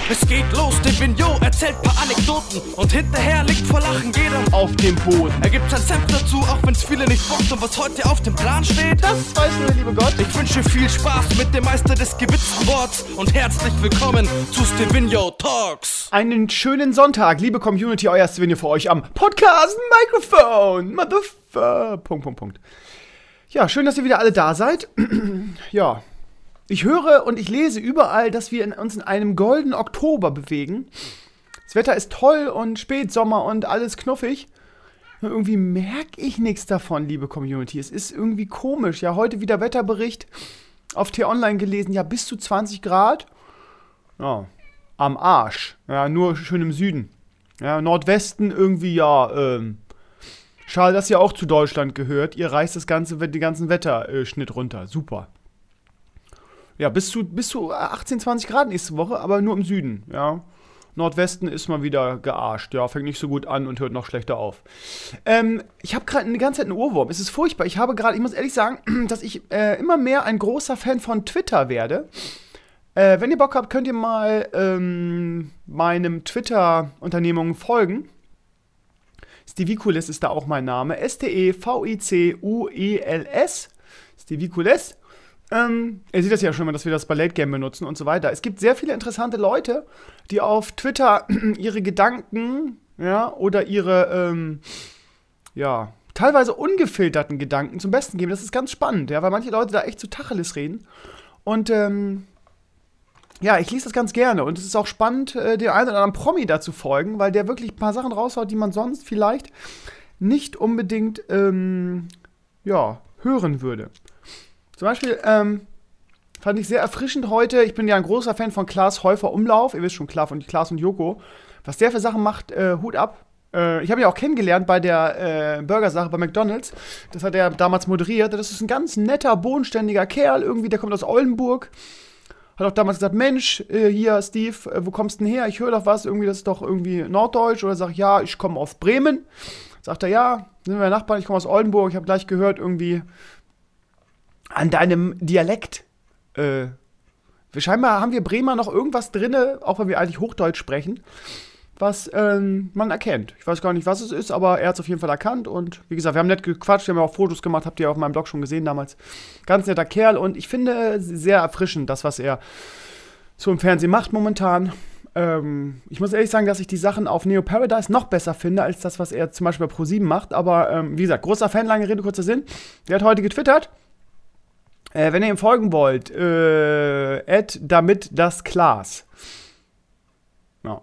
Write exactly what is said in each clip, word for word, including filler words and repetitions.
Es geht los, der Vignot erzählt paar Anekdoten und hinterher liegt vor Lachen jeder auf dem Boden. Er gibt sein Senf dazu, auch wenn's viele nicht bockt. Und was heute auf dem Plan steht, das weiß nur der liebe Gott. Ich wünsche viel Spaß mit dem Meister des gewitzten Worts und herzlich willkommen zu Stevino Talks. Einen schönen Sonntag, liebe Community, euer Stevino für euch am Podcast Mikrofon. Motherfucker. Punkt, Punkt, Punkt. Ja, schön, dass ihr wieder alle da seid. Ja, ich höre und ich lese überall, dass wir in, uns in einem goldenen Oktober bewegen. Das Wetter ist toll und Spätsommer und alles knuffig. Nur irgendwie merke ich nichts davon, liebe Community. Es ist irgendwie komisch. Ja, heute wieder Wetterbericht auf T-Online gelesen. Ja, bis zu zwanzig Grad. Ja, am Arsch. Ja, nur schön im Süden. Ja, Nordwesten irgendwie, ja, ähm, schade, dass ihr auch zu Deutschland gehört. Ihr reißt das ganze, den ganzen Wetterschnitt runter. Super. Ja, bis zu, bis zu achtzehn, zwanzig Grad nächste Woche, aber nur im Süden, ja. Nordwesten ist mal wieder gearscht, ja, fängt nicht so gut an und hört noch schlechter auf. Ähm, ich habe gerade eine ganze Zeit einen Ohrwurm, es ist furchtbar. Ich habe gerade, ich muss ehrlich sagen, dass ich äh, immer mehr ein großer Fan von Twitter werde. Äh, wenn ihr Bock habt, könnt ihr mal ähm, meinem Twitter-Unternehmung folgen. Stevicules ist da auch mein Name. S T E V I C U E L S. Stevicules. Ähm, ihr seht das ja schon mal, dass wir das bei Late Game benutzen und so weiter. Es gibt sehr viele interessante Leute, die auf Twitter ihre Gedanken, ja, oder ihre, ähm, ja, teilweise ungefilterten Gedanken zum Besten geben. Das ist ganz spannend, ja, weil manche Leute da echt zu Tacheles reden. Und, ähm, ja, ich lese das ganz gerne. Und es ist auch spannend, äh, den einen oder anderen Promi da zu folgen, weil der wirklich ein paar Sachen raushaut, die man sonst vielleicht nicht unbedingt, ähm, ja, hören würde. Zum Beispiel ähm, fand ich sehr erfrischend heute, ich bin ja ein großer Fan von Klaas Häufer Umlauf, ihr wisst schon, Klaas und, Klaas und Joko, was der für Sachen macht, äh, Hut ab. Äh, ich habe ihn auch kennengelernt bei der äh, Burgersache bei McDonald's, das hat er damals moderiert, das ist ein ganz netter, bodenständiger Kerl, irgendwie, der kommt aus Oldenburg, hat auch damals gesagt, Mensch, äh, hier Steve, äh, wo kommst du denn her, ich höre doch was, irgendwie, das ist doch irgendwie Norddeutsch, oder sag ich, ja, ich komme aus Bremen, sagt er, ja, sind wir Nachbarn, ich komme aus Oldenburg, ich habe gleich gehört, irgendwie, an deinem Dialekt. Äh, scheinbar haben wir Bremer noch irgendwas drin, auch wenn wir eigentlich Hochdeutsch sprechen, was ähm, man erkennt. Ich weiß gar nicht, was es ist, aber er hat es auf jeden Fall erkannt. Und wie gesagt, wir haben nett gequatscht, wir haben auch Fotos gemacht, habt ihr auf meinem Blog schon gesehen damals. Ganz netter Kerl und ich finde sehr erfrischend, das, was er so im Fernsehen macht momentan. Ähm, ich muss ehrlich sagen, dass ich die Sachen auf Neo Paradise noch besser finde, als das, was er zum Beispiel bei ProSieben macht. Aber ähm, wie gesagt, großer Fan, lange Rede, kurzer Sinn. Der hat heute getwittert. Äh, wenn ihr ihm folgen wollt, äh, add damit das Klaas. Ja.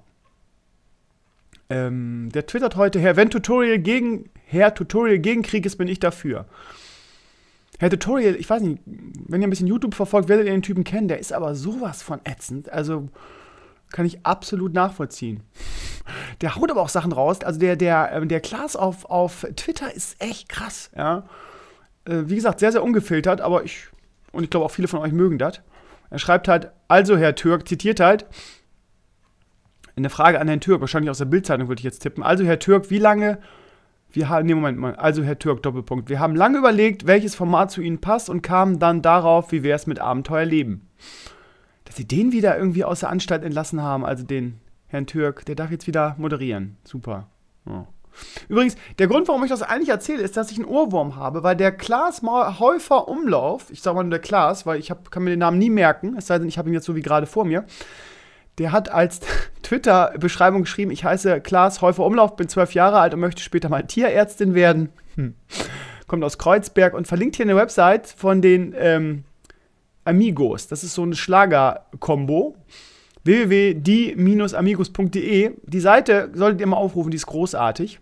Ähm, der twittert heute, Herr, wenn Tutorial gegen, Herr Tutorial gegen Krieg ist, bin ich dafür. Herr Tutorial, ich weiß nicht, wenn ihr ein bisschen YouTube verfolgt, werdet ihr den Typen kennen, der ist aber sowas von ätzend, also kann ich absolut nachvollziehen. Der haut aber auch Sachen raus, also der, der, der Klaas auf, auf Twitter ist echt krass, ja. Äh, wie gesagt, sehr, sehr ungefiltert, aber ich Und ich glaube, auch viele von euch mögen das. Er schreibt halt, also Herr Türk, zitiert halt, eine Frage an Herrn Türk, wahrscheinlich aus der Bild-Zeitung würde ich jetzt tippen. Also Herr Türk, wie lange, wir haben, nee, Moment mal, also Herr Türk, Doppelpunkt, wir haben lange überlegt, welches Format zu Ihnen passt und kamen dann darauf, wie wäre es mit Abenteuerleben. Dass Sie den wieder irgendwie aus der Anstalt entlassen haben, also den Herrn Türk, der darf jetzt wieder moderieren. Super. Ja. Übrigens, der Grund, warum ich das eigentlich erzähle, ist, dass ich einen Ohrwurm habe, weil der Klaas Häufer Umlauf, ich sag mal nur der Klaas, weil ich hab, kann mir den Namen nie merken, es sei denn, ich habe ihn jetzt so wie gerade vor mir, der hat als Twitter-Beschreibung geschrieben, ich heiße Klaas Häufer Umlauf, bin zwölf Jahre alt und möchte später mal Tierärztin werden. Hm. Kommt aus Kreuzberg und verlinkt hier eine Website von den ähm, Amigos. Das ist so eine Schlager-Kombo. w w w punkt die Bindestrich amigos punkt de. Die Seite solltet ihr mal aufrufen, die ist großartig.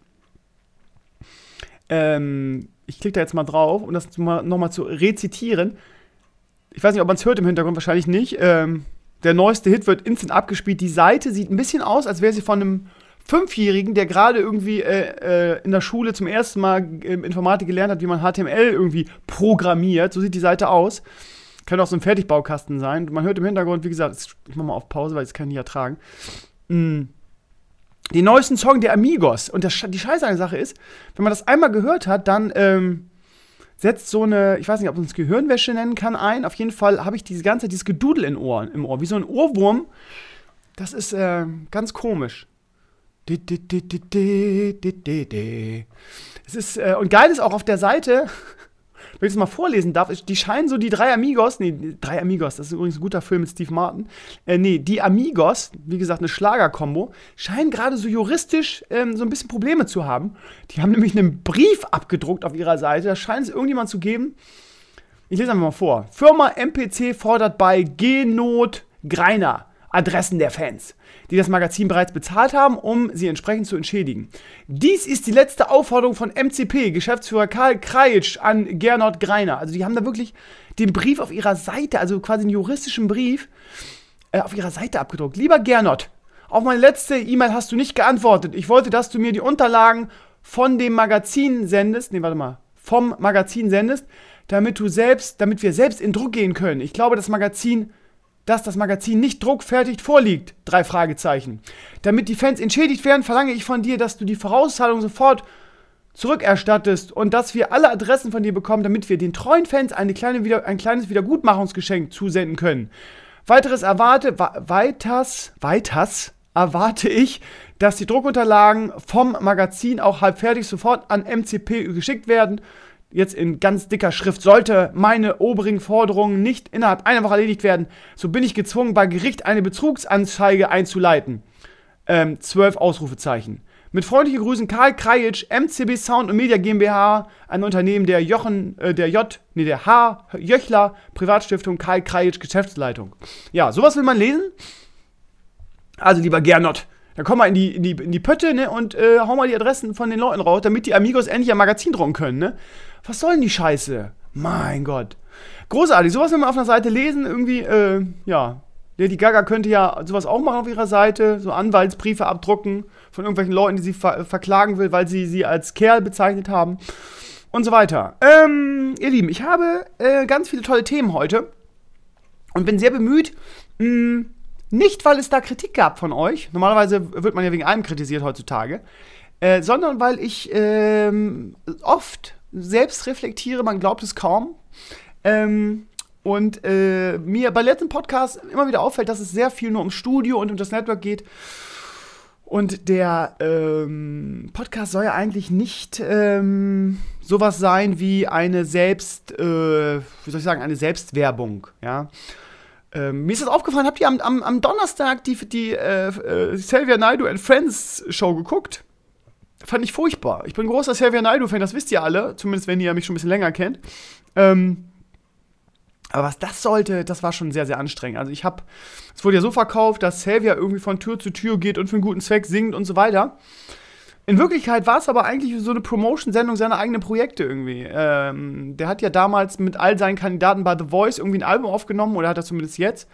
Ähm, ich klicke da jetzt mal drauf, um das nochmal zu rezitieren. Ich weiß nicht, ob man es hört im Hintergrund, wahrscheinlich nicht. Ähm, der neueste Hit wird instant abgespielt. Die Seite sieht ein bisschen aus, als wäre sie von einem Fünfjährigen, der gerade irgendwie äh, äh, in der Schule zum ersten Mal äh, Informatik gelernt hat, wie man H T M L irgendwie programmiert. So sieht die Seite aus. Kann auch so ein Fertigbaukasten sein. Man hört im Hintergrund, wie gesagt, ich mach mal auf Pause, weil ich es kann nicht ertragen. Mm. Den neuesten Song der Amigos. Und das, die Scheiße an der Sache ist, wenn man das einmal gehört hat, dann ähm, setzt so eine, ich weiß nicht, ob man es Gehirnwäsche nennen kann, ein. Auf jeden Fall habe ich diese ganze Zeit dieses Gedudel in Ohren, im Ohr. Wie so ein Ohrwurm, Das ist äh, ganz komisch. Es ist, äh, und geil ist auch auf der Seite, wenn ich es mal vorlesen darf, die scheinen so die drei Amigos, nee, drei Amigos, das ist übrigens ein guter Film mit Steve Martin, äh, nee, die Amigos, wie gesagt, eine Schlagerkombo, scheinen gerade so juristisch ähm, so ein bisschen Probleme zu haben. Die haben nämlich einen Brief abgedruckt auf ihrer Seite, da scheint es irgendjemand zu geben. Ich lese einfach mal vor. Firma M P C fordert bei Genot Greiner Adressen der Fans, die das Magazin bereits bezahlt haben, um sie entsprechend zu entschädigen. Dies ist die letzte Aufforderung von M C P, Geschäftsführer Karl Krajitsch an Gernot Greiner. Also die haben da wirklich den Brief auf ihrer Seite, also quasi einen juristischen Brief, äh, auf ihrer Seite abgedruckt. Lieber Gernot, auf meine letzte E-Mail hast du nicht geantwortet. Ich wollte, dass du mir die Unterlagen von dem Magazin sendest, nee, warte mal, vom Magazin sendest, damit du selbst, damit wir selbst in Druck gehen können. Ich glaube, das Magazin dass das Magazin nicht druckfertig vorliegt. Drei Fragezeichen. Damit die Fans entschädigt werden, verlange ich von dir, dass du die Vorauszahlung sofort zurückerstattest und dass wir alle Adressen von dir bekommen, damit wir den treuen Fans eine kleine Wieder- ein kleines Wiedergutmachungsgeschenk zusenden können. Weiteres erwarte, wa- weiters, weiters erwarte ich, dass die Druckunterlagen vom Magazin auch halbfertig sofort an M C P geschickt werden. Jetzt in ganz dicker Schrift, sollte meine oberen Forderungen nicht innerhalb einer Woche erledigt werden, so bin ich gezwungen, bei Gericht eine Betrugsanzeige einzuleiten. Ähm, zwölf Ausrufezeichen. Mit freundlichen Grüßen Karl Krajitsch, M C B Sound und Media GmbH, ein Unternehmen der Jochen, äh, der J, nee, der H. Jöchler Privatstiftung Karl Krajitsch Geschäftsleitung. Ja, sowas will man lesen. Also, lieber Gernot, dann komm mal in die, in die, in die Pötte, ne, und äh, hau mal die Adressen von den Leuten raus, damit die Amigos endlich ein Magazin drucken können, ne? Was soll denn die Scheiße? Mein Gott. Großartig, sowas will man auf einer Seite lesen, irgendwie, äh, ja. Lady Gaga könnte ja sowas auch machen auf ihrer Seite, so Anwaltsbriefe abdrucken von irgendwelchen Leuten, die sie ver- verklagen will, weil sie sie als Kerl bezeichnet haben und so weiter. Ähm, ihr Lieben, ich habe äh, ganz viele tolle Themen heute und bin sehr bemüht, mh, nicht, weil es da Kritik gab von euch, normalerweise wird man ja wegen allem kritisiert heutzutage, äh, sondern weil ich ähm, oft selbst reflektiere, man glaubt es kaum, ähm, und äh, mir bei letzten Podcasts immer wieder auffällt, dass es sehr viel nur ums Studio und um das Network geht. Und der ähm, Podcast soll ja eigentlich nicht ähm, sowas sein wie eine Selbst, äh, wie soll ich sagen, eine Selbstwerbung, ja. Ähm, mir ist das aufgefallen, habt ihr am, am, am Donnerstag die, die äh, äh, Xavier Naidoo and Friends Show geguckt? Fand ich furchtbar. Ich bin ein großer Xavier Naidoo-Fan, das wisst ihr alle, zumindest wenn ihr mich schon ein bisschen länger kennt. Ähm, aber was das sollte, das war schon sehr, sehr anstrengend. Also ich hab, es wurde ja so verkauft, dass Xavier irgendwie von Tür zu Tür geht und für einen guten Zweck singt und so weiter. In Wirklichkeit war es aber eigentlich so eine Promotion-Sendung seiner eigenen Projekte irgendwie. Ähm, der hat ja damals mit all seinen Kandidaten bei The Voice irgendwie ein Album aufgenommen, oder hat er zumindest jetzt.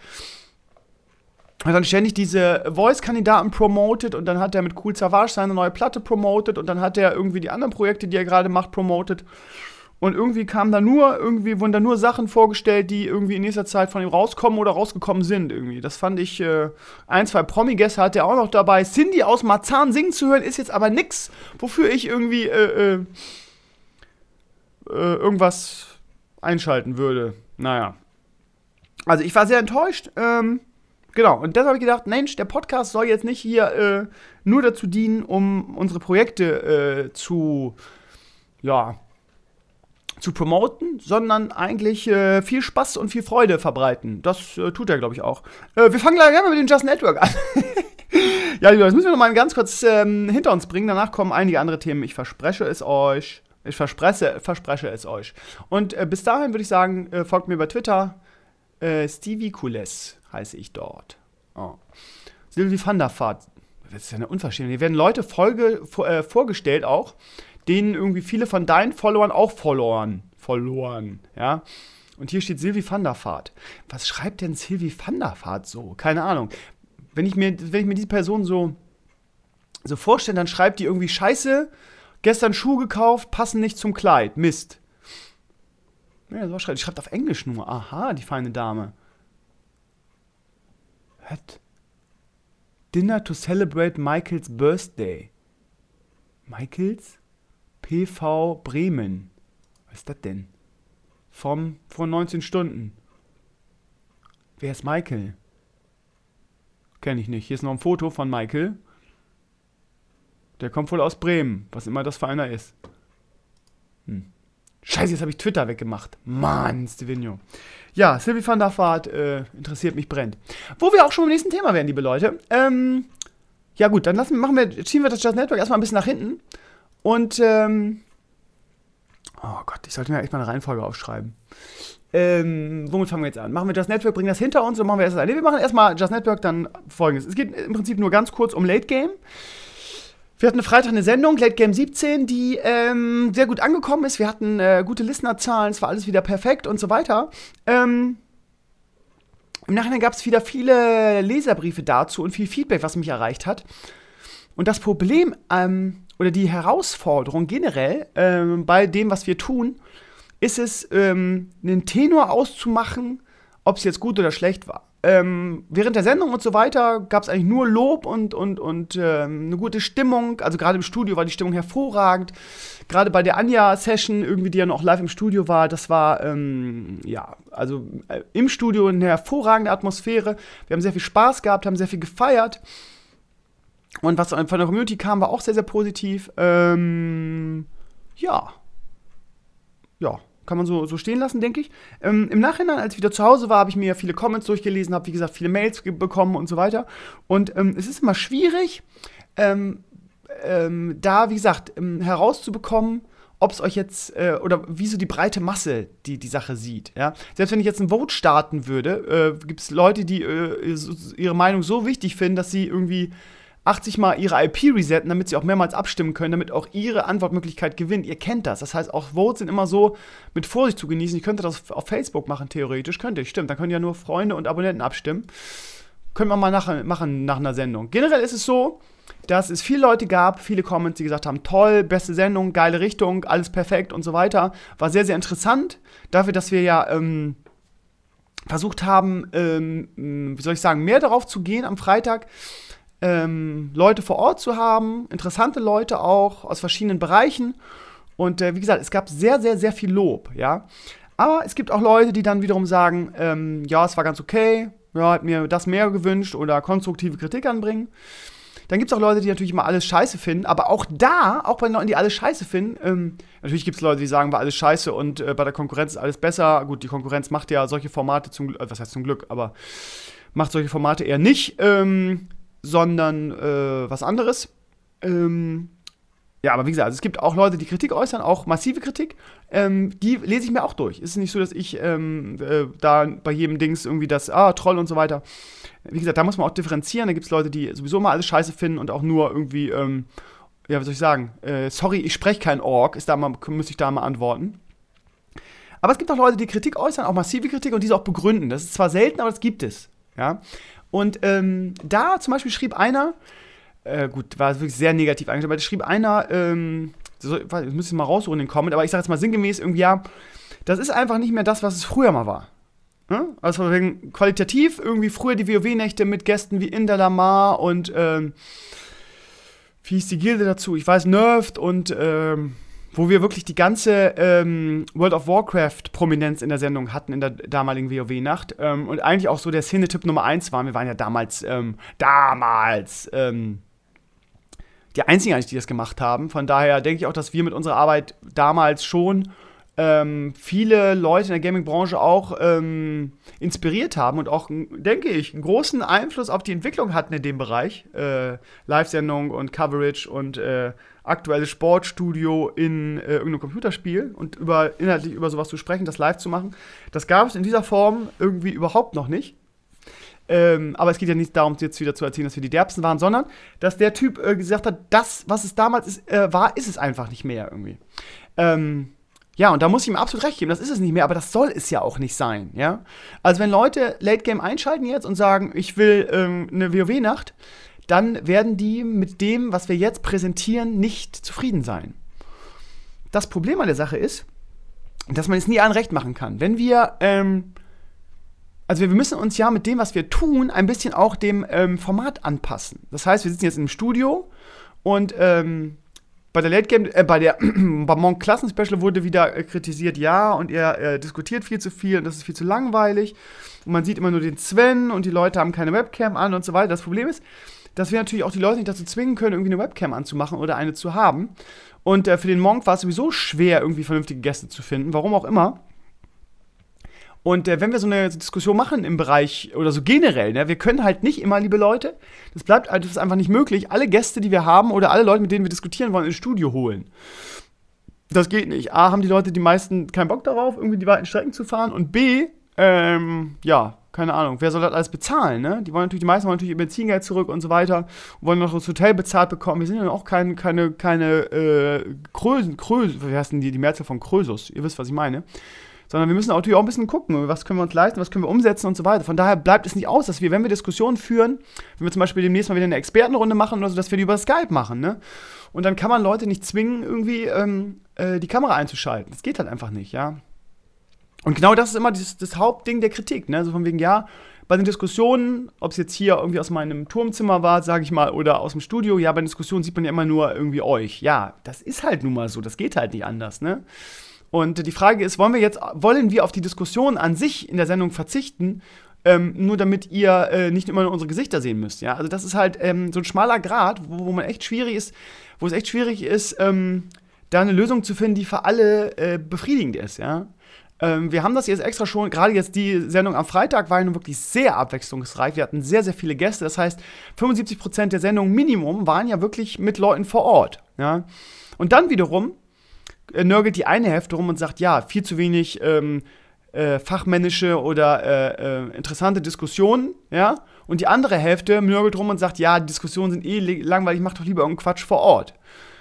Hat dann ständig diese Voice-Kandidaten promotet und dann hat er mit Kool Savas seine neue Platte promotet und dann hat er irgendwie die anderen Projekte, die er gerade macht, promotet. Und irgendwie kamen da nur, irgendwie wurden da nur Sachen vorgestellt, die irgendwie in nächster Zeit von ihm rauskommen oder rausgekommen sind irgendwie. Das fand ich, äh, ein, zwei Promi-Gäste hat er auch noch dabei. Cindy aus Marzahn singen zu hören, ist jetzt aber nix, wofür ich irgendwie, äh, äh, äh, irgendwas einschalten würde. Naja. Also ich war sehr enttäuscht, ähm, genau, und deshalb habe ich gedacht, Mensch, der Podcast soll jetzt nicht hier äh, nur dazu dienen, um unsere Projekte äh, zu, ja, zu promoten, sondern eigentlich äh, viel Spaß und viel Freude verbreiten. Das äh, tut er, glaube ich, auch. Äh, wir fangen gleich gerne mit dem Just Network an. Ja, lieber, das müssen wir noch mal ganz kurz ähm, hinter uns bringen. Danach kommen einige andere Themen. Ich verspreche es euch. Ich verspreche, verspreche es euch. Und äh, bis dahin würde ich sagen, äh, folgt mir bei Twitter. Äh, Stevie Kules heiße ich dort. Oh. Sylvie van der Vaart. Das ist ja eine Unverschämtheit. Hier werden Leute Folge, vor, äh, vorgestellt auch, denen irgendwie viele von deinen Followern auch verloren. Verloren, ja. Und hier steht Sylvie van der Vaart. Was schreibt denn Sylvie van der Vaart so? Keine Ahnung. Wenn ich mir, wenn ich mir diese Person so, so vorstelle, dann schreibt die irgendwie Scheiße, gestern Schuhe gekauft, passen nicht zum Kleid. Mist. Ja, so schreibt. Die schreibt auf Englisch nur. Aha, die feine Dame. What? Dinner to celebrate Michaels birthday. Michaels? P V Bremen. Was ist das denn? Vom, vor neunzehn Stunden. Wer ist Michael? Kenne ich nicht. Hier ist noch ein Foto von Michael. Der kommt wohl aus Bremen, was immer das für einer ist. Hm. Scheiße, jetzt habe ich Twitter weggemacht. Mann, Stevino. Ja, Sylvie van der Vaart äh, interessiert mich brennend. Wo wir auch schon beim nächsten Thema werden, liebe Leute. Ähm, ja gut, dann lassen, machen wir, schieben wir das Just Network erstmal ein bisschen nach hinten. Und, ähm, oh Gott, ich sollte mir echt mal eine Reihenfolge aufschreiben. Ähm, womit fangen wir jetzt an? Machen wir Just Network, bringen das hinter uns und machen wir erst das. Nee, wir machen erstmal Just Network, dann Folgendes. Es geht im Prinzip nur ganz kurz um Late Game. Wir hatten Freitag eine Sendung, Late Game siebzehn, die ähm, sehr gut angekommen ist. Wir hatten äh, gute Listenerzahlen, es war alles wieder perfekt und so weiter. Ähm, Im Nachhinein gab es wieder viele Leserbriefe dazu und viel Feedback, was mich erreicht hat. Und das Problem ähm, oder die Herausforderung generell ähm, bei dem, was wir tun, ist es, ähm, einen Tenor auszumachen, ob es jetzt gut oder schlecht war. Ähm, während der Sendung und so weiter gab es eigentlich nur Lob und, und, und ähm, eine gute Stimmung. Also gerade im Studio war die Stimmung hervorragend. Gerade bei der Anja-Session, irgendwie, die ja noch live im Studio war, das war, ähm, ja, also äh, im Studio eine hervorragende Atmosphäre. Wir haben sehr viel Spaß gehabt, haben sehr viel gefeiert. Und was von der Community kam, war auch sehr, sehr positiv. Ähm, ja. Ja. Kann man so, so stehen lassen, denke ich. Ähm, Im Nachhinein, als ich wieder zu Hause war, habe ich mir viele Comments durchgelesen, habe, wie gesagt, viele Mails ge- bekommen und so weiter. Und ähm, es ist immer schwierig, ähm, ähm, da, wie gesagt, ähm, herauszubekommen, ob es euch jetzt, äh, oder wie so die breite Masse die, die Sache sieht. Ja? Selbst wenn ich jetzt ein Vote starten würde, äh, gibt es Leute, die äh, ihre Meinung so wichtig finden, dass sie irgendwie achtzig Mal ihre I P resetten, damit sie auch mehrmals abstimmen können, damit auch ihre Antwortmöglichkeit gewinnt. Ihr kennt das. Das heißt, auch Votes sind immer so mit Vorsicht zu genießen. Ich könnte das auf Facebook machen, theoretisch. Könnte ich, stimmt. Dann können ja nur Freunde und Abonnenten abstimmen. Können wir mal nach, machen nach einer Sendung. Generell ist es so, dass es viele Leute gab, viele Comments, die gesagt haben, toll, beste Sendung, geile Richtung, alles perfekt und so weiter. War sehr, sehr interessant. Dafür, dass wir ja ähm, versucht haben, ähm, wie soll ich sagen, mehr darauf zu gehen am Freitag, Ähm, Leute vor Ort zu haben, interessante Leute auch aus verschiedenen Bereichen. Und äh, wie gesagt, es gab sehr, sehr, sehr viel Lob, ja. Aber es gibt auch Leute, die dann wiederum sagen, ähm, ja, es war ganz okay, ja, hat mir das mehr gewünscht oder konstruktive Kritik anbringen. Dann gibt es auch Leute, die natürlich immer alles scheiße finden, aber auch da, auch bei den Leuten, die alles scheiße finden, ähm, natürlich gibt es Leute, die sagen, war alles scheiße und äh, bei der Konkurrenz ist alles besser. Gut, die Konkurrenz macht ja solche Formate zum, äh, was heißt zum Glück, aber macht solche Formate eher nicht, ähm, sondern äh, was anderes. Ähm, ja, aber wie gesagt, also es gibt auch Leute, die Kritik äußern, auch massive Kritik. Ähm, die lese ich mir auch durch. Es ist nicht so, dass ich ähm, äh, da bei jedem Dings irgendwie das, ah, Troll und so weiter. Wie gesagt, da muss man auch differenzieren. Da gibt es Leute, die sowieso mal alles scheiße finden und auch nur irgendwie, ähm, ja, was soll ich sagen, äh, sorry, ich spreche kein Org, ist da mal, müsste ich da mal antworten. Aber es gibt auch Leute, die Kritik äußern, auch massive Kritik und diese auch begründen. Das ist zwar selten, aber das gibt es. Ja. Und ähm, da zum Beispiel schrieb einer, äh, gut, war wirklich sehr negativ eingestellt, aber da schrieb einer, ähm, so, ich müsste mal raussuchen in den Comment, aber ich sage jetzt mal sinngemäß irgendwie, ja, das ist einfach nicht mehr das, was es früher mal war. Ja? Also wegen qualitativ irgendwie früher die WoW-Nächte mit Gästen wie Indalamar und, ähm, wie hieß die Gilde dazu? Ich weiß, Nerfed und, ähm, wo wir wirklich die ganze ähm, World of Warcraft-Prominenz in der Sendung hatten, in der damaligen WoW-Nacht. Ähm, und eigentlich auch so der Szene-Tipp Nummer eins waren. Wir waren ja damals, ähm, damals, ähm, die Einzigen eigentlich, die das gemacht haben. Von daher denke ich auch, dass wir mit unserer Arbeit damals schon ähm, viele Leute in der Gaming-Branche auch ähm, inspiriert haben und auch, denke ich, einen großen Einfluss auf die Entwicklung hatten in dem Bereich. Äh, Live-Sendung und Coverage und äh, aktuelles Sportstudio in äh, irgendeinem Computerspiel und über, inhaltlich über sowas zu sprechen, das live zu machen. Das gab es in dieser Form irgendwie überhaupt noch nicht. Ähm, aber es geht ja nicht darum, jetzt wieder zu erzählen, dass wir die Derbsten waren, sondern dass der Typ äh, gesagt hat, das, was es damals ist, äh, war, ist es einfach nicht mehr irgendwie. Ähm, ja, und da muss ich ihm absolut recht geben, das ist es nicht mehr, aber das soll es ja auch nicht sein, ja. Also wenn Leute Late Game einschalten jetzt und sagen, ich will ähm, eine WoW-Nacht, dann werden die mit dem, was wir jetzt präsentieren, nicht zufrieden sein. Das Problem an der Sache ist, dass man es nie allen recht machen kann. Wenn wir, ähm, also wir müssen uns ja mit dem, was wir tun, ein bisschen auch dem ähm, Format anpassen. Das heißt, wir sitzen jetzt im Studio und ähm, bei der Late Game, äh, bei der beim Monk Klassen Special wurde wieder äh, kritisiert, ja, und er äh, diskutiert viel zu viel und das ist viel zu langweilig. Und man sieht immer nur den Sven und die Leute haben keine Webcam an und so weiter. Das Problem ist, dass wir natürlich auch die Leute nicht dazu zwingen können, irgendwie eine Webcam anzumachen oder eine zu haben. Und äh, für den Monk war es sowieso schwer, irgendwie vernünftige Gäste zu finden, warum auch immer. Und äh, wenn wir so eine Diskussion machen im Bereich, oder so generell, ne, wir können halt nicht immer, liebe Leute, das bleibt das ist einfach nicht möglich, alle Gäste, die wir haben oder alle Leute, mit denen wir diskutieren wollen, ins Studio holen. Das geht nicht. A, haben die Leute, die meisten, keinen Bock darauf, irgendwie die weiten Strecken zu fahren. Und B, ähm, ja, keine Ahnung, wer soll das alles bezahlen, ne? Die wollen natürlich, die meisten wollen natürlich ihr Benzingeld zurück und so weiter und wollen noch das Hotel bezahlt bekommen. Wir sind ja auch kein, keine, keine, äh, Krösen, Krösen, wie heißt denn die, die Mehrzahl von Krösus? Ihr wisst, was ich meine. Sondern wir müssen natürlich auch ein bisschen gucken, was können wir uns leisten, was können wir umsetzen und so weiter. Von daher bleibt es nicht aus, dass wir, wenn wir Diskussionen führen, wenn wir zum Beispiel demnächst mal wieder eine Expertenrunde machen oder so, dass wir die über Skype machen, ne? Und dann kann man Leute nicht zwingen, irgendwie ähm, äh, die Kamera einzuschalten. Das geht halt einfach nicht, ja. Und genau das ist immer das, das Hauptding der Kritik, ne? So von wegen, ja, bei den Diskussionen, ob es jetzt hier irgendwie aus meinem Turmzimmer war, sage ich mal, oder aus dem Studio, ja, bei den Diskussionen sieht man ja immer nur irgendwie euch. Ja, das ist halt nun mal so, das geht halt nicht anders, ne? Und die Frage ist, wollen wir jetzt, wollen wir auf die Diskussion an sich in der Sendung verzichten, ähm, nur damit ihr äh, nicht immer nur unsere Gesichter sehen müsst, ja? Also das ist halt ähm, so ein schmaler Grat, wo, wo man echt schwierig ist, wo es echt schwierig ist, ähm, da eine Lösung zu finden, die für alle äh, befriedigend ist, ja? Ähm, wir haben das jetzt extra schon, gerade jetzt die Sendung am Freitag war ja nun wirklich sehr abwechslungsreich. Wir hatten sehr, sehr viele Gäste. Das heißt, fünfundsiebzig Prozent der Sendung Minimum waren ja wirklich mit Leuten vor Ort, ja? Und dann wiederum nörgelt die eine Hälfte rum und sagt, ja, viel zu wenig ähm, äh, fachmännische oder äh, äh, interessante Diskussionen, ja, und die andere Hälfte nörgelt rum und sagt, ja, die Diskussionen sind eh langweilig, mach doch lieber irgendeinen Quatsch vor Ort.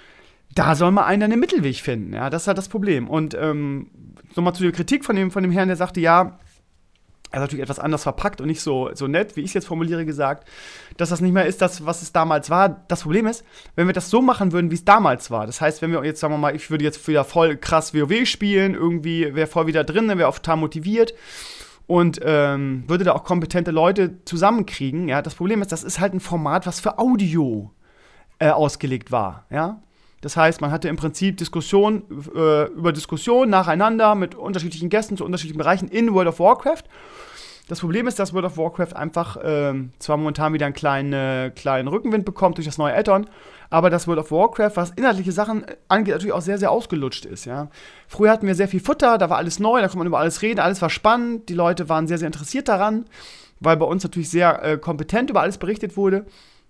Da soll man einen einen Mittelweg finden, ja, das ist halt das Problem. Und ähm, nochmal zu der Kritik von dem, von dem Herrn, der sagte, ja, er ist natürlich etwas anders verpackt und nicht so, so nett, wie ich es jetzt formuliere, gesagt, dass das nicht mehr ist, das, was es damals war. Das Problem ist, wenn wir das so machen würden, wie es damals war, das heißt, wenn wir jetzt, sagen wir mal, ich würde jetzt wieder voll krass WoW spielen, irgendwie wäre voll wieder drin, wäre auch total motiviert und ähm, würde da auch kompetente Leute zusammenkriegen, ja. Das Problem ist, das ist halt ein Format, was für Audio äh, ausgelegt war, ja. Das heißt, man hatte im Prinzip Diskussion äh, über Diskussion nacheinander mit unterschiedlichen Gästen zu unterschiedlichen Bereichen in World of Warcraft. Das Problem ist, dass World of Warcraft einfach äh, zwar momentan wieder einen kleinen, äh, kleinen Rückenwind bekommt durch das neue Add-on, aber dass World of Warcraft, was inhaltliche Sachen angeht, natürlich auch sehr, sehr ausgelutscht ist, ja. Früher hatten wir sehr viel Futter, da war alles neu, da konnte man über alles reden, alles war spannend, die Leute waren sehr, sehr interessiert daran, weil bei uns natürlich sehr äh, kompetent über alles berichtet wurde.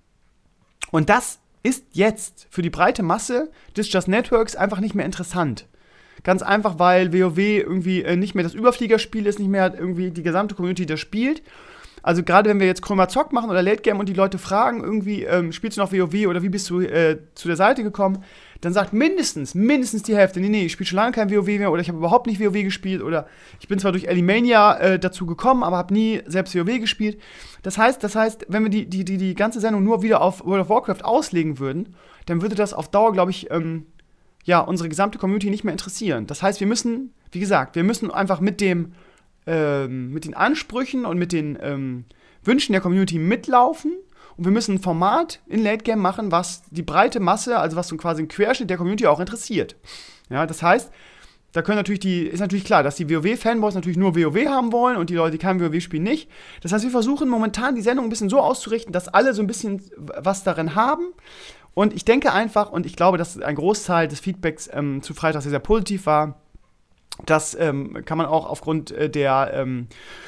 Und das ist jetzt für die breite Masse des Just Networks einfach nicht mehr interessant. Ganz einfach, weil WoW irgendwie äh, nicht mehr das Überfliegerspiel ist, nicht mehr irgendwie die gesamte Community das spielt. Also gerade wenn wir jetzt Krömer Zock machen oder Late Game und die Leute fragen irgendwie, ähm, spielst du noch WoW oder wie bist du äh, zu der Seite gekommen, dann sagt mindestens, mindestens die Hälfte, nee, nee, ich spiele schon lange kein WoW mehr oder ich habe überhaupt nicht WoW gespielt oder ich bin zwar durch Elimania äh, dazu gekommen, aber habe nie selbst WoW gespielt. Das heißt, das heißt, wenn wir die, die, die, die ganze Sendung nur wieder auf World of Warcraft auslegen würden, dann würde das auf Dauer, glaube ich, ähm, ja, unsere gesamte Community nicht mehr interessieren. Das heißt, wir müssen, wie gesagt, wir müssen einfach mit dem, ähm, mit den Ansprüchen und mit den ähm, Wünschen der Community mitlaufen und wir müssen ein Format in Late Game machen, was die breite Masse, also was so quasi ein Querschnitt der Community auch interessiert. Ja, das heißt, da können natürlich die, ist natürlich klar, dass die WoW-Fanboys natürlich nur WoW haben wollen und die Leute, die kein WoW spielen, nicht. Das heißt, wir versuchen momentan die Sendung ein bisschen so auszurichten, dass alle so ein bisschen was darin haben. Und ich denke einfach, und ich glaube, dass ein Großteil des Feedbacks ähm, zu Freitag sehr, sehr positiv war. Das ähm, kann man auch aufgrund äh, der, ähm,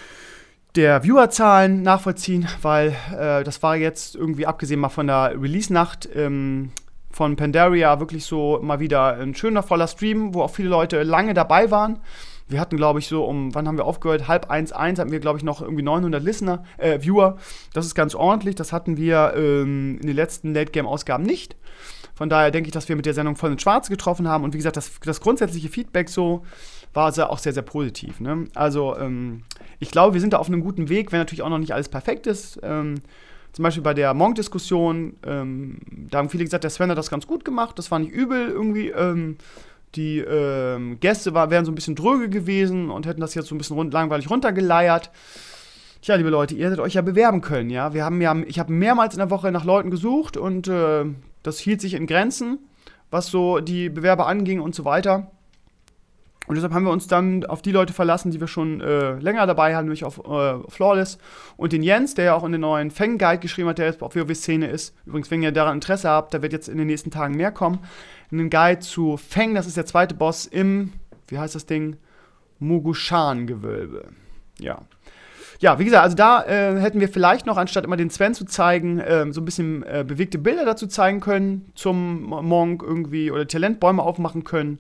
der Viewerzahlen nachvollziehen, weil äh, das war jetzt irgendwie, abgesehen mal von der Release-Nacht ähm, von Pandaria, wirklich so mal wieder ein schöner, voller Stream, wo auch viele Leute lange dabei waren. Wir hatten, glaube ich, so um, wann haben wir aufgehört? Halb eins, eins hatten wir, glaube ich, noch irgendwie neunhundert Listener, äh, Viewer. Das ist ganz ordentlich. Das hatten wir ähm, in den letzten Late-Game-Ausgaben nicht. Von daher denke ich, dass wir mit der Sendung voll ins Schwarze getroffen haben. Und wie gesagt, das, das grundsätzliche Feedback so war sehr, auch sehr, sehr positiv. Ne? Also, ähm, ich glaube, wir sind da auf einem guten Weg, wenn natürlich auch noch nicht alles perfekt ist. Ähm, zum Beispiel bei der Monk-Diskussion, ähm, da haben viele gesagt, der Sven hat das ganz gut gemacht. Das war nicht übel irgendwie. Ähm, Die ähm, Gäste war, wären so ein bisschen dröge gewesen und hätten das jetzt so ein bisschen rund, langweilig runtergeleiert. Tja, liebe Leute, ihr hättet euch ja bewerben können, ja. Wir haben ja, ich habe mehrmals in der Woche nach Leuten gesucht und äh, das hielt sich in Grenzen, was so die Bewerber anging und so weiter. Und deshalb haben wir uns dann auf die Leute verlassen, die wir schon äh, länger dabei haben, nämlich auf äh, Flawless und den Jens, der ja auch in den neuen Fang-Guide geschrieben hat, der jetzt auf WoW-Szene ist. Übrigens, wenn ihr daran Interesse habt, da wird jetzt in den nächsten Tagen mehr kommen. Einen Guide zu Fang, das ist der zweite Boss im, wie heißt das Ding? Mogushan-Gewölbe. Ja. Ja, wie gesagt, also da äh, hätten wir vielleicht noch, anstatt immer den Sven zu zeigen, äh, so ein bisschen äh, bewegte Bilder dazu zeigen können zum Monk irgendwie oder Talentbäume aufmachen können.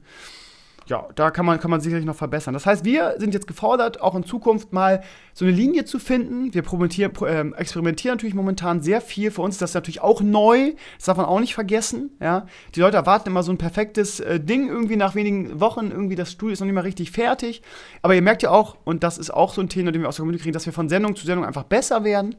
Ja, da kann man, kann man sicherlich noch verbessern. Das heißt, wir sind jetzt gefordert, auch in Zukunft mal so eine Linie zu finden. Wir äh, experimentieren natürlich momentan sehr viel. Für uns ist das natürlich auch neu. Das darf man auch nicht vergessen. Ja? Die Leute erwarten immer so ein perfektes äh, Ding irgendwie nach wenigen Wochen. Irgendwie das Studio ist noch nicht mal richtig fertig. Aber ihr merkt ja auch, und das ist auch so ein Thema, den wir aus der Community kriegen, dass wir von Sendung zu Sendung einfach besser werden.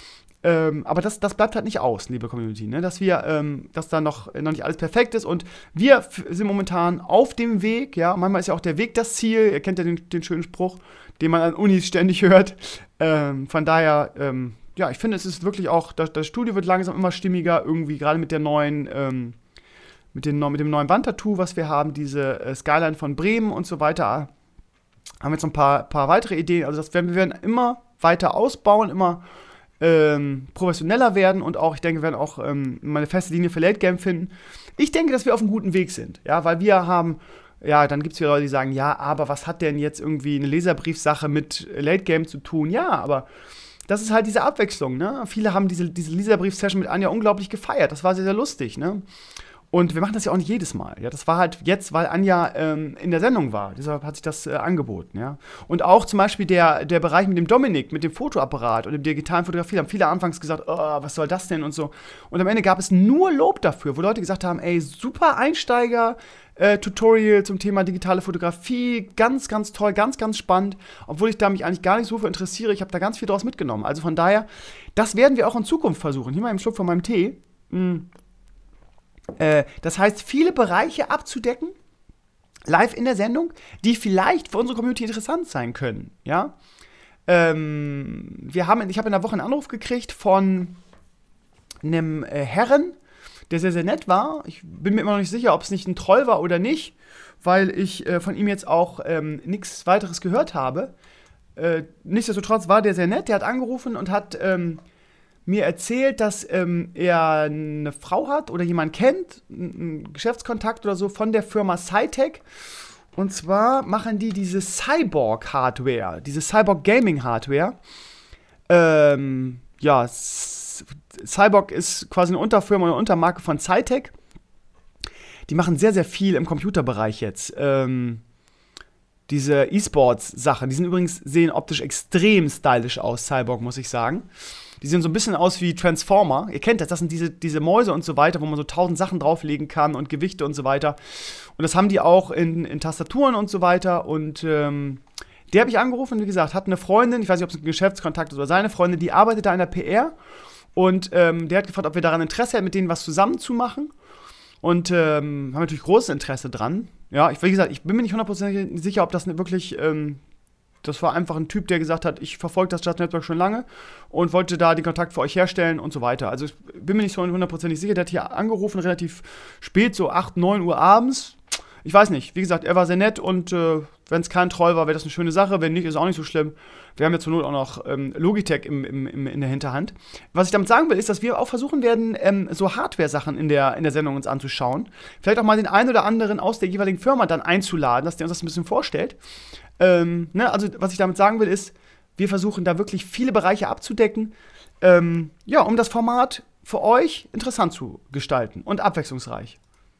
Ähm, aber das, das bleibt halt nicht aus, liebe Community, ne? Dass wir, ähm, dass da noch, noch nicht alles perfekt ist und wir f- sind momentan auf dem Weg, ja, manchmal ist ja auch der Weg das Ziel, ihr kennt ja den, den schönen Spruch, den man an Unis ständig hört, ähm, von daher, ähm, ja, ich finde, es ist wirklich auch, das, das Studio wird langsam immer stimmiger, irgendwie, gerade mit der neuen, ähm, mit, den, mit dem neuen Wandtattoo, was wir haben, diese äh, Skyline von Bremen und so weiter, haben wir jetzt noch ein paar, paar weitere Ideen, also das werden wir werden immer weiter ausbauen, immer Ähm, professioneller werden und auch, ich denke, wir werden auch ähm, mal eine feste Linie für Late Game finden. Ich denke, dass wir auf einem guten Weg sind, ja, weil wir haben, ja, dann gibt es wieder Leute, die sagen, ja, aber was hat denn jetzt irgendwie eine Leserbriefsache mit Late Game zu tun? Ja, aber das ist halt diese Abwechslung, ne? Viele haben diese, diese Leserbrief-Session mit Anja unglaublich gefeiert, das war sehr, sehr lustig, ne? Und wir machen das ja auch nicht jedes Mal. Ja, das war halt jetzt, weil Anja ähm, in der Sendung war. Deshalb hat sich das äh, angeboten. Ja. Und auch zum Beispiel der, der Bereich mit dem Dominik, mit dem Fotoapparat und dem digitalen Fotografie, haben viele anfangs gesagt, oh, was soll das denn und so. Und am Ende gab es nur Lob dafür, wo Leute gesagt haben, ey, super Einsteiger, äh, Tutorial zum Thema digitale Fotografie, ganz, ganz toll, ganz, ganz spannend. Obwohl ich da mich eigentlich gar nicht so für interessiere. Ich habe da ganz viel draus mitgenommen. Also von daher, das werden wir auch in Zukunft versuchen. Hier mal einen Schluck von meinem Tee. Mm. Das heißt, viele Bereiche abzudecken, live in der Sendung, die vielleicht für unsere Community interessant sein können. Ja? Ähm, wir haben, ich habe in der Woche einen Anruf gekriegt von einem äh, Herren, der sehr, sehr nett war. Ich bin mir immer noch nicht sicher, ob es nicht ein Troll war oder nicht, weil ich äh, von ihm jetzt auch ähm, nichts weiteres gehört habe. Äh, nichtsdestotrotz war der sehr nett, der hat angerufen und hat ähm, mir erzählt, dass ähm, er eine Frau hat oder jemand kennt, einen Geschäftskontakt oder so von der Firma Cytec. Und zwar machen die diese Cyborg-Hardware, diese Cyborg-Gaming-Hardware. Ähm, ja, C- Cyborg ist quasi eine Unterfirma, eine Untermarke von Cytec. Die machen sehr, sehr viel im Computerbereich jetzt. Ähm, diese E-Sports-Sachen, die sind übrigens, sehen optisch extrem stylisch aus, Cyborg, muss ich sagen. Die sehen so ein bisschen aus wie Transformer. Ihr kennt das, das sind diese, diese Mäuse und so weiter, wo man so tausend Sachen drauflegen kann und Gewichte und so weiter. Und das haben die auch in, in Tastaturen und so weiter. Und ähm, der habe ich angerufen, wie gesagt, hat eine Freundin, ich weiß nicht, ob es ein Geschäftskontakt ist oder seine Freundin, die arbeitet da in der P R. Und ähm, der hat gefragt, ob wir daran Interesse hätten, mit denen was zusammen zu machen. Und ähm, haben natürlich großes Interesse dran. Ja, ich, wie gesagt, ich bin mir nicht hundertprozentig sicher, ob das wirklich ähm, das war einfach ein Typ, der gesagt hat, ich verfolge das Just Network schon lange und wollte da den Kontakt für euch herstellen und so weiter. Also ich bin mir nicht so hundertprozentig sicher. Der hat hier angerufen, relativ spät, so acht, neun Uhr abends. Ich weiß nicht. Wie gesagt, er war sehr nett und äh, wenn es kein Troll war, wäre das eine schöne Sache. Wenn nicht, ist auch nicht so schlimm. Wir haben ja zur Not auch noch ähm, Logitech im, im, im, in der Hinterhand. Was ich damit sagen will, ist, dass wir auch versuchen werden, ähm, so Hardware-Sachen in der, in der Sendung uns anzuschauen. Vielleicht auch mal den einen oder anderen aus der jeweiligen Firma dann einzuladen, dass der uns das ein bisschen vorstellt. Ähm, ne, also, was ich damit sagen will, ist, wir versuchen da wirklich viele Bereiche abzudecken, ähm, ja, um das Format für euch interessant zu gestalten und abwechslungsreich.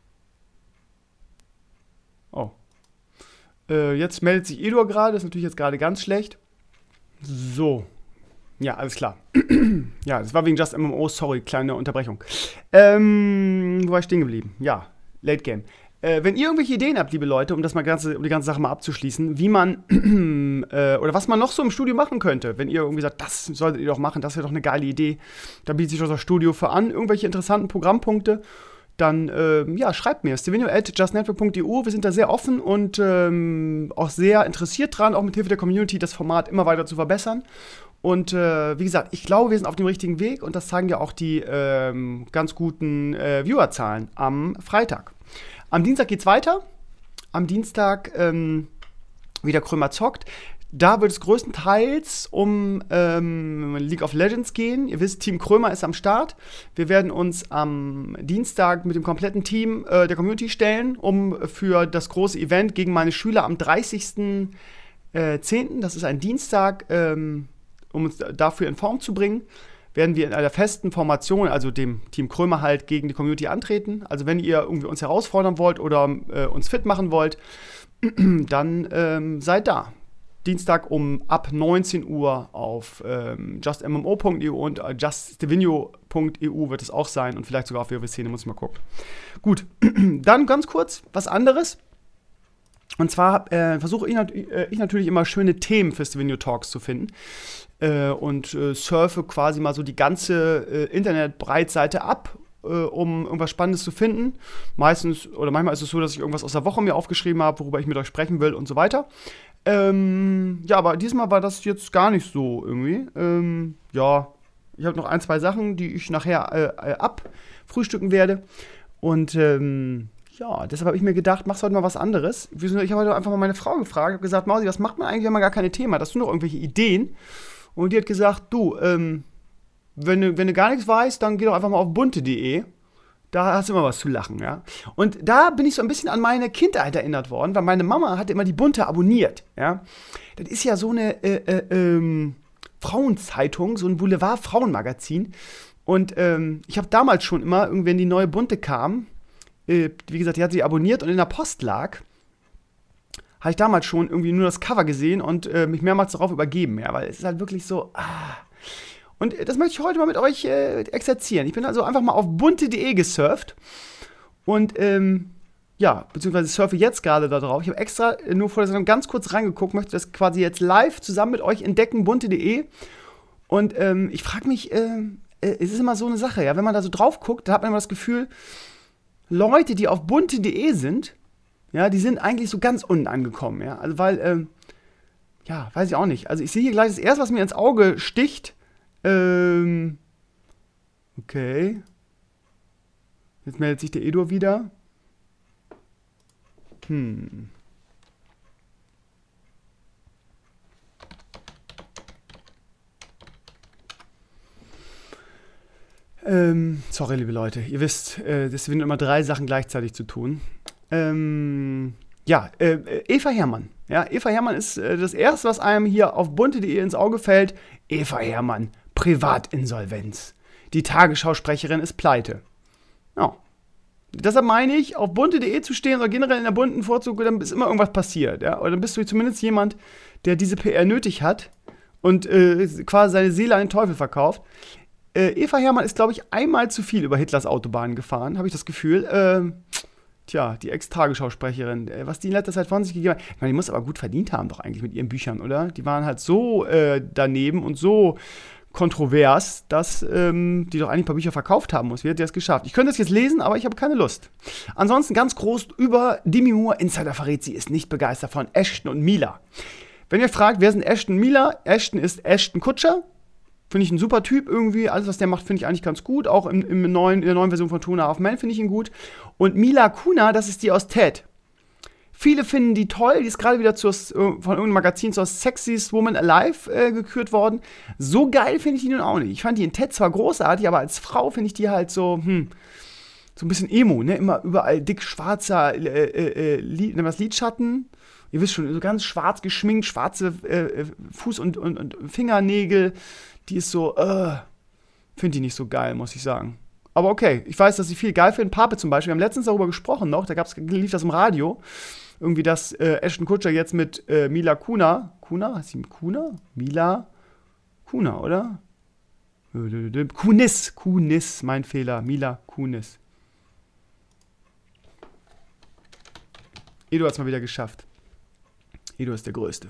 Oh. Äh, jetzt meldet sich Eduard gerade, das ist natürlich jetzt gerade ganz schlecht. So. Ja, alles klar. Ja, das war wegen Just M M O, sorry, kleine Unterbrechung. Ähm, wo war ich stehen geblieben? Ja, Late Game. Äh, wenn ihr irgendwelche Ideen habt, liebe Leute, um das mal ganze, um die ganze Sache mal abzuschließen, wie man äh, oder was man noch so im Studio machen könnte, wenn ihr irgendwie sagt, das solltet ihr doch machen, das wäre doch eine geile Idee, da bietet sich das Studio für an, irgendwelche interessanten Programmpunkte, dann ähm, ja, schreibt mir stevenio at justnetwork punkt e u. Wir sind da sehr offen und ähm, auch sehr interessiert dran, auch mit Hilfe der Community das Format immer weiter zu verbessern. Und äh, wie gesagt, ich glaube, wir sind auf dem richtigen Weg und das zeigen ja auch die ähm, ganz guten äh, Viewerzahlen am Freitag. Am Dienstag geht's weiter. Am Dienstag ähm, wieder Krömer zockt. Da wird es größtenteils um ähm, League of Legends gehen. Ihr wisst, Team Krömer ist am Start. Wir werden uns am Dienstag mit dem kompletten Team äh, der Community stellen, um für das große Event gegen meine Schüler am dreißigsten zehnten, das ist ein Dienstag, ähm, um uns dafür in Form zu bringen, werden wir in einer festen Formation, also dem Team Krömer halt, gegen die Community antreten. Also wenn ihr irgendwie uns herausfordern wollt oder äh, uns fit machen wollt, dann ähm, seid da. Dienstag um ab neunzehn Uhr auf ähm, just m m o punkt e u und äh, just stevenio punkt e u wird es auch sein und vielleicht sogar auf WoW-Szene, muss ich mal gucken. Gut, dann ganz kurz was anderes. Und zwar äh, versuche ich, nat- äh, ich natürlich immer schöne Themen für Stevenio Talks zu finden äh, und äh, surfe quasi mal so die ganze äh, Internetbreitseite ab, äh, um irgendwas Spannendes zu finden. Meistens oder manchmal ist es so, dass ich irgendwas aus der Woche mir aufgeschrieben habe, worüber ich mit euch sprechen will und so weiter. Ähm, ja, aber diesmal war das jetzt gar nicht so irgendwie. Ähm, ja, ich habe noch ein, zwei Sachen, die ich nachher äh, äh, abfrühstücken werde. Und ähm, ja, deshalb habe ich mir gedacht, machst du heute mal was anderes. Ich habe heute einfach mal meine Frau gefragt, habe gesagt, Mausi, was macht man eigentlich, wenn man gar keine Themen hat? Hast du noch irgendwelche Ideen? Und die hat gesagt, du, ähm, wenn du, wenn du gar nichts weißt, dann geh doch einfach mal auf bunte punkt de. Da hast du immer was zu lachen, ja. Und da bin ich so ein bisschen an meine Kindheit erinnert worden, weil meine Mama hatte immer die Bunte abonniert, ja. Das ist ja so eine äh, äh, ähm, Frauenzeitung, so ein Boulevard-Frauenmagazin. Und ähm, ich habe damals schon immer, wenn die neue Bunte kam, äh, wie gesagt, die hat sie abonniert und in der Post lag, habe ich damals schon irgendwie nur das Cover gesehen und äh, mich mehrmals darauf übergeben, ja, weil es ist halt wirklich so, ah. Und das möchte ich heute mal mit euch äh, exerzieren. Ich bin also einfach mal auf bunte punkt de gesurft und ähm, ja, beziehungsweise surfe jetzt gerade da drauf. Ich habe extra nur vor der Sendung ganz kurz reingeguckt, möchte das quasi jetzt live zusammen mit euch entdecken, bunte punkt de. Und ähm, ich frage mich, äh, äh, es ist immer so eine Sache, ja, wenn man da so drauf guckt, da hat man immer das Gefühl, Leute, die auf bunte punkt de sind, ja, die sind eigentlich so ganz unten angekommen, ja, also weil, ähm, ja, weiß ich auch nicht. Also ich sehe hier gleich das erste, was mir ins Auge sticht. Ähm, okay. Jetzt meldet sich der Edo wieder. Hm. Ähm, sorry, liebe Leute. Ihr wisst, äh, es sind immer drei Sachen gleichzeitig zu tun. Ähm, ja, äh, Eva Herrmann. Ja, Eva Herrmann ist äh, das Erste, was einem hier auf bunte punkt de ins Auge fällt. Eva Herrmann. Privatinsolvenz. Die Tagesschausprecherin ist pleite. Ja. Deshalb meine ich, auf bunte punkt de zu stehen oder generell in der bunten Vorzug, dann ist immer irgendwas passiert. Ja? Oder dann bist du zumindest jemand, der diese P R nötig hat und äh, quasi seine Seele an den Teufel verkauft. Äh, Eva Herrmann ist, glaube ich, einmal zu viel über Hitlers Autobahn gefahren, habe ich das Gefühl. Äh, tja, die Ex-Tagesschausprecherin, äh, was die in letzter Zeit von sich gegeben hat. Ich meine, die muss aber gut verdient haben doch eigentlich mit ihren Büchern, oder? Die waren halt so äh, daneben und so kontrovers, dass ähm, die doch eigentlich ein paar Bücher verkauft haben muss. Wie hat die das geschafft? Ich könnte das jetzt lesen, aber ich habe keine Lust. Ansonsten ganz groß über Demi Moore. Insider verrät, sie ist nicht begeistert von Ashton und Mila. Wenn ihr fragt, wer sind Ashton und Mila? Ashton ist Ashton Kutscher. Finde ich ein super Typ irgendwie. Alles, was der macht, finde ich eigentlich ganz gut. Auch im, im neuen, in der neuen Version von Two and a Half Men finde ich ihn gut. Und Mila Kunis, das ist die aus Ted. Viele finden die toll, die ist gerade wieder zur, von irgendeinem Magazin zur Sexiest Woman Alive äh, gekürt worden. So geil finde ich die nun auch nicht. Ich fand die in Ted zwar großartig, aber als Frau finde ich die halt so, hm, so ein bisschen Emo, ne? Immer überall dick schwarzer äh, äh, Lid, was Lidschatten. Ihr wisst schon, so ganz schwarz geschminkt, schwarze äh, Fuß- und, und, und Fingernägel. Die ist so, äh, finde ich nicht so geil, muss ich sagen. Aber okay, ich weiß, dass sie viel geil finden. Pape zum Beispiel, wir haben letztens darüber gesprochen noch, da gab's, lief das im Radio. Irgendwie, dass äh, Ashton Kutscher jetzt mit äh, Mila Kunis, Kunis, heißt sie Kunis? Mila Kunis, oder? Kunis, Kunis, mein Fehler, Mila Kunis. Edo hat es mal wieder geschafft. Edo ist der Größte.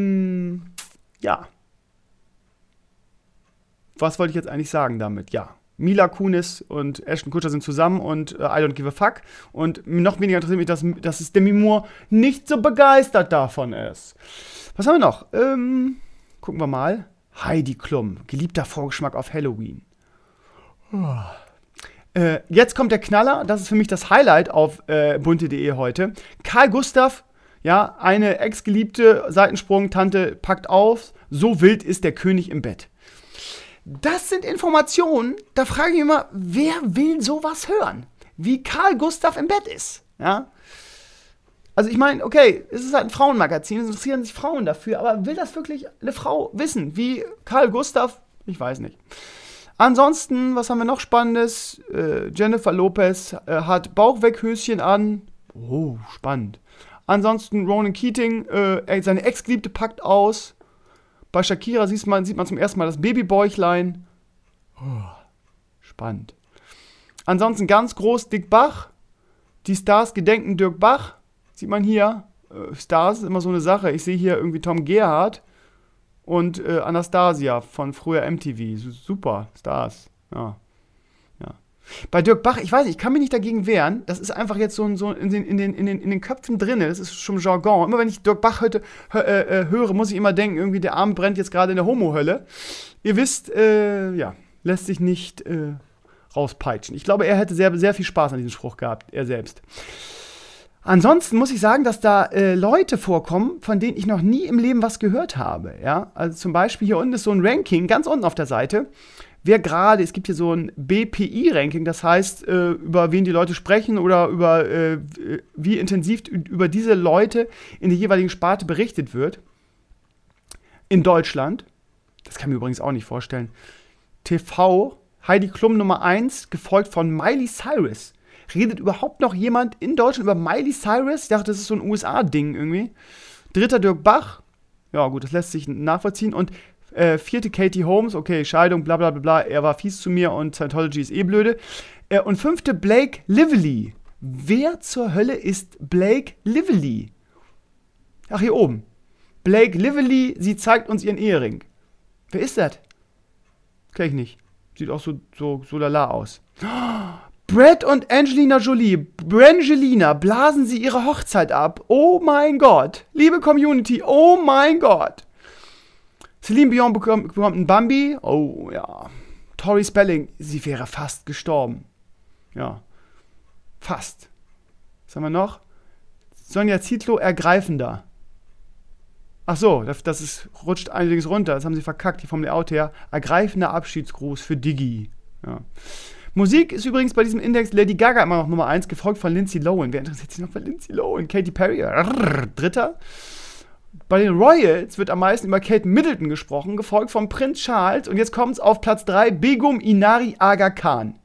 Ähm, ja. Was wollte ich jetzt eigentlich sagen damit? Ja. Mila Kunis und Ashton Kutcher sind zusammen und äh, I don't give a fuck. Und noch weniger interessiert mich, dass, dass es Demi Moore nicht so begeistert davon ist. Was haben wir noch? Ähm, gucken wir mal. Heidi Klum, geliebter Vorgeschmack auf Halloween. Oh. Äh, jetzt kommt der Knaller, das ist für mich das Highlight auf äh, bunte punkt de heute. Karl Gustav, ja, eine ex-geliebte Seitensprung-Tante packt auf, so wild ist der König im Bett. Das sind Informationen, da frage ich mich immer, wer will sowas hören? Wie Karl Gustav im Bett ist, ja? Also ich meine, okay, es ist halt ein Frauenmagazin, es interessieren sich Frauen dafür, aber will das wirklich eine Frau wissen, wie Karl Gustav? Ich weiß nicht. Ansonsten, was haben wir noch Spannendes? Äh, Jennifer Lopez äh, hat Bauchweghöschen an. Oh, spannend. Ansonsten Ronan Keating, äh, seine Ex-Geliebte packt aus. Bei Shakira sieht man, sieht man zum ersten Mal das Babybäuchlein. Oh, spannend. Ansonsten ganz groß Dick Bach. Die Stars gedenken Dirk Bach. Sieht man hier. Äh, Stars ist immer so eine Sache. Ich sehe hier irgendwie Tom Gerhardt und äh, Anastasia von früher M T V. Super, Stars. Ja. ja. Bei Dirk Bach, ich weiß nicht, ich kann mich nicht dagegen wehren. Das ist einfach jetzt so, so in, den, in, den, in, den, in den Köpfen drin. Das ist schon Jargon. Immer wenn ich Dirk Bach heute äh, höre, muss ich immer denken, irgendwie der Arm brennt jetzt gerade in der Homo-Hölle. Ihr wisst, äh, ja, lässt sich nicht äh, rauspeitschen. Ich glaube, er hätte sehr, sehr viel Spaß an diesem Spruch gehabt, er selbst. Ansonsten muss ich sagen, dass da äh, Leute vorkommen, von denen ich noch nie im Leben was gehört habe. Ja? Also zum Beispiel hier unten ist so ein Ranking, ganz unten auf der Seite. Wer gerade, es gibt hier so ein B P I-Ranking, das heißt, äh, über wen die Leute sprechen oder über äh, wie intensiv über diese Leute in der jeweiligen Sparte berichtet wird. In Deutschland, das kann ich mir übrigens auch nicht vorstellen, T V, Heidi Klum Nummer eins, gefolgt von Miley Cyrus. Redet überhaupt noch jemand in Deutschland über Miley Cyrus? Ich dachte, das ist so ein U S A-Ding irgendwie. Dritter Dirk Bach. Ja gut, das lässt sich nachvollziehen. Und äh, vierte Katie Holmes. Okay, Scheidung, bla bla bla bla. Er war fies zu mir und Scientology ist eh blöde. Äh, und fünfte Blake Lively. Wer zur Hölle ist Blake Lively? Ach, hier oben. Blake Lively, sie zeigt uns ihren Ehering. Wer ist das? Kenn ich nicht. Sieht auch so, so, so lala aus. Brad und Angelina Jolie, Brangelina, blasen sie ihre Hochzeit ab. Oh mein Gott. Liebe Community, oh mein Gott. Celine Dion bekommt, bekommt einen Bambi. Oh ja. Tori Spelling, sie wäre fast gestorben. Ja. Fast. Was haben wir noch? Sonja Zietlow, ergreifender. Ach so, das, das ist, rutscht einiges runter. Das haben sie verkackt, hier vom Layout her. Ergreifender Abschiedsgruß für Diggi. Ja. Musik ist übrigens bei diesem Index Lady Gaga immer noch Nummer eins, gefolgt von Lindsay Lohan. Wer interessiert sich noch für Lindsay Lohan? Katy Perry, rrr, dritter. Bei den Royals wird am meisten über Kate Middleton gesprochen, gefolgt von Prinz Charles. Und jetzt kommt es auf Platz drei, Begum Inari Aga Khan.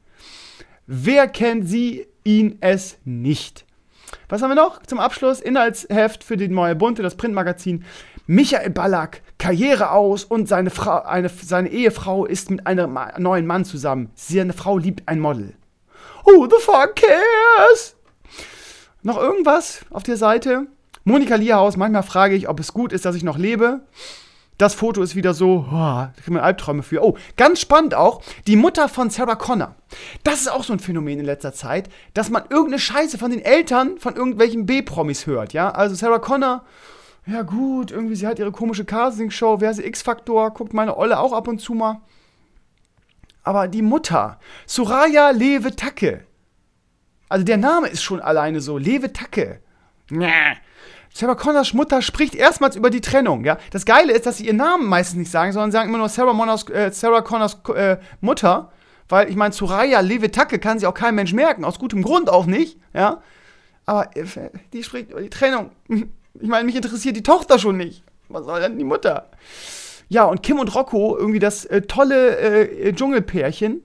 Wer kennt sie, ihn, es nicht? Was haben wir noch? Zum Abschluss Inhaltsheft für die neue Bunte, das Printmagazin. Michael Ballack, Karriere aus und seine, Frau, eine, seine Ehefrau ist mit einem neuen Mann zusammen. Seine Frau liebt ein Model. Who the fuck cares? Noch irgendwas auf der Seite? Monika Lierhaus, manchmal frage ich, ob es gut ist, dass ich noch lebe. Das Foto ist wieder so, oh, da kriegt man Albträume für. Oh, ganz spannend auch, die Mutter von Sarah Connor. Das ist auch so ein Phänomen in letzter Zeit, dass man irgendeine Scheiße von den Eltern von irgendwelchen B-Promis hört, ja. Also Sarah Connor, ja gut, irgendwie, sie hat ihre komische Casting-Show, wer ist X-Factor, guckt meine Olle auch ab und zu mal. Aber die Mutter, Soraya Lewe-Tacke. Also der Name ist schon alleine so, Lewe-Tacke. Näh. Sarah Connors Mutter spricht erstmals über die Trennung, ja. Das Geile ist, dass sie ihren Namen meistens nicht sagen, sondern sagen immer nur Sarah, Monors, äh, Sarah Connors äh, Mutter, weil ich meine, Soraya Lewe-Tacke kann sich auch kein Mensch merken, aus gutem Grund auch nicht, ja. Aber äh, die spricht über die Trennung. Ich meine, mich interessiert die Tochter schon nicht. Was soll denn die Mutter? Ja, und Kim und Rocco, irgendwie das äh, tolle äh, Dschungelpärchen.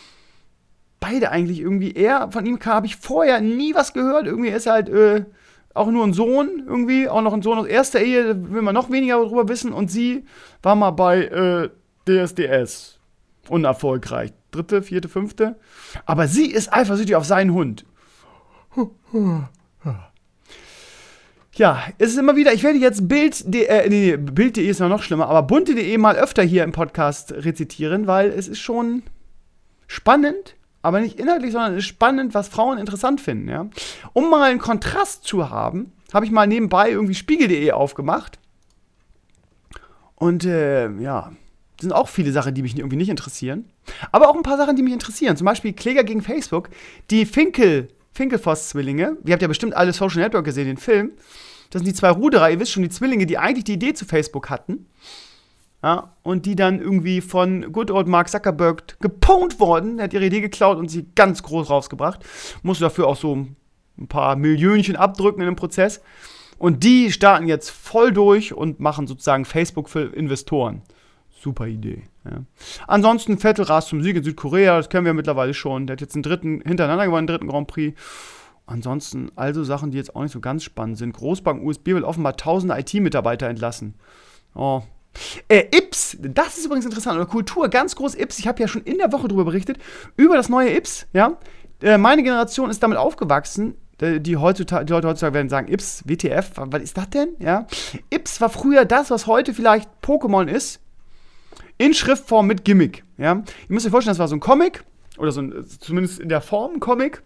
Beide eigentlich irgendwie. Er, von ihm habe ich vorher nie was gehört. Irgendwie ist er halt äh, auch nur ein Sohn irgendwie, auch noch ein Sohn aus erster Ehe, da will man noch weniger darüber wissen. Und sie war mal bei äh, D S D S. Unerfolgreich. Dritte, vierte, fünfte. Aber sie ist eifersüchtig auf seinen Hund. Ja, es ist immer wieder, ich werde jetzt Bild, äh, nee, Bild punkt de ist noch schlimmer, aber bunte punkt de mal öfter hier im Podcast rezitieren, weil es ist schon, spannend, aber nicht inhaltlich, sondern es ist spannend, was Frauen interessant finden. Ja? Um mal einen Kontrast zu haben, habe ich mal nebenbei irgendwie Spiegel punkt de aufgemacht. Und äh, ja, das sind auch viele Sachen, die mich irgendwie nicht interessieren. Aber auch ein paar Sachen, die mich interessieren. Zum Beispiel Kläger gegen Facebook. Die Finkel, Finkelfoss-Zwillinge. Ihr habt ja bestimmt alle Social Network gesehen, den Film. Das sind die zwei Ruderer, ihr wisst schon, die Zwillinge, die eigentlich die Idee zu Facebook hatten. Ja, und die dann irgendwie von Good Old Mark Zuckerberg gepwned worden. Er hat ihre Idee geklaut und sie ganz groß rausgebracht. Musste dafür auch so ein paar Millionchen abdrücken in dem Prozess. Und die starten jetzt voll durch und machen sozusagen Facebook für Investoren. Super Idee. Ja. Ansonsten Vettel rast zum Sieg in Südkorea, das kennen wir mittlerweile schon. Der hat jetzt einen dritten hintereinander gewonnen, den dritten Grand Prix. Ansonsten also Sachen, die jetzt auch nicht so ganz spannend sind. Großbank U S B will offenbar tausende I T-Mitarbeiter entlassen. Oh. Äh, Ips, das ist übrigens interessant. Oder Kultur, ganz groß Ips. Ich habe ja schon in der Woche darüber berichtet, über das neue Ips. Ja? Äh, meine Generation ist damit aufgewachsen. Die, heutzutage, die Leute heutzutage werden sagen, Ips, W T F, was ist das denn? Ja? Ips war früher das, was heute vielleicht Pokémon ist, in Schriftform mit Gimmick. Ja? Ihr müsst euch vorstellen, das war so ein Comic, oder so ein, zumindest in der Form ein Comic.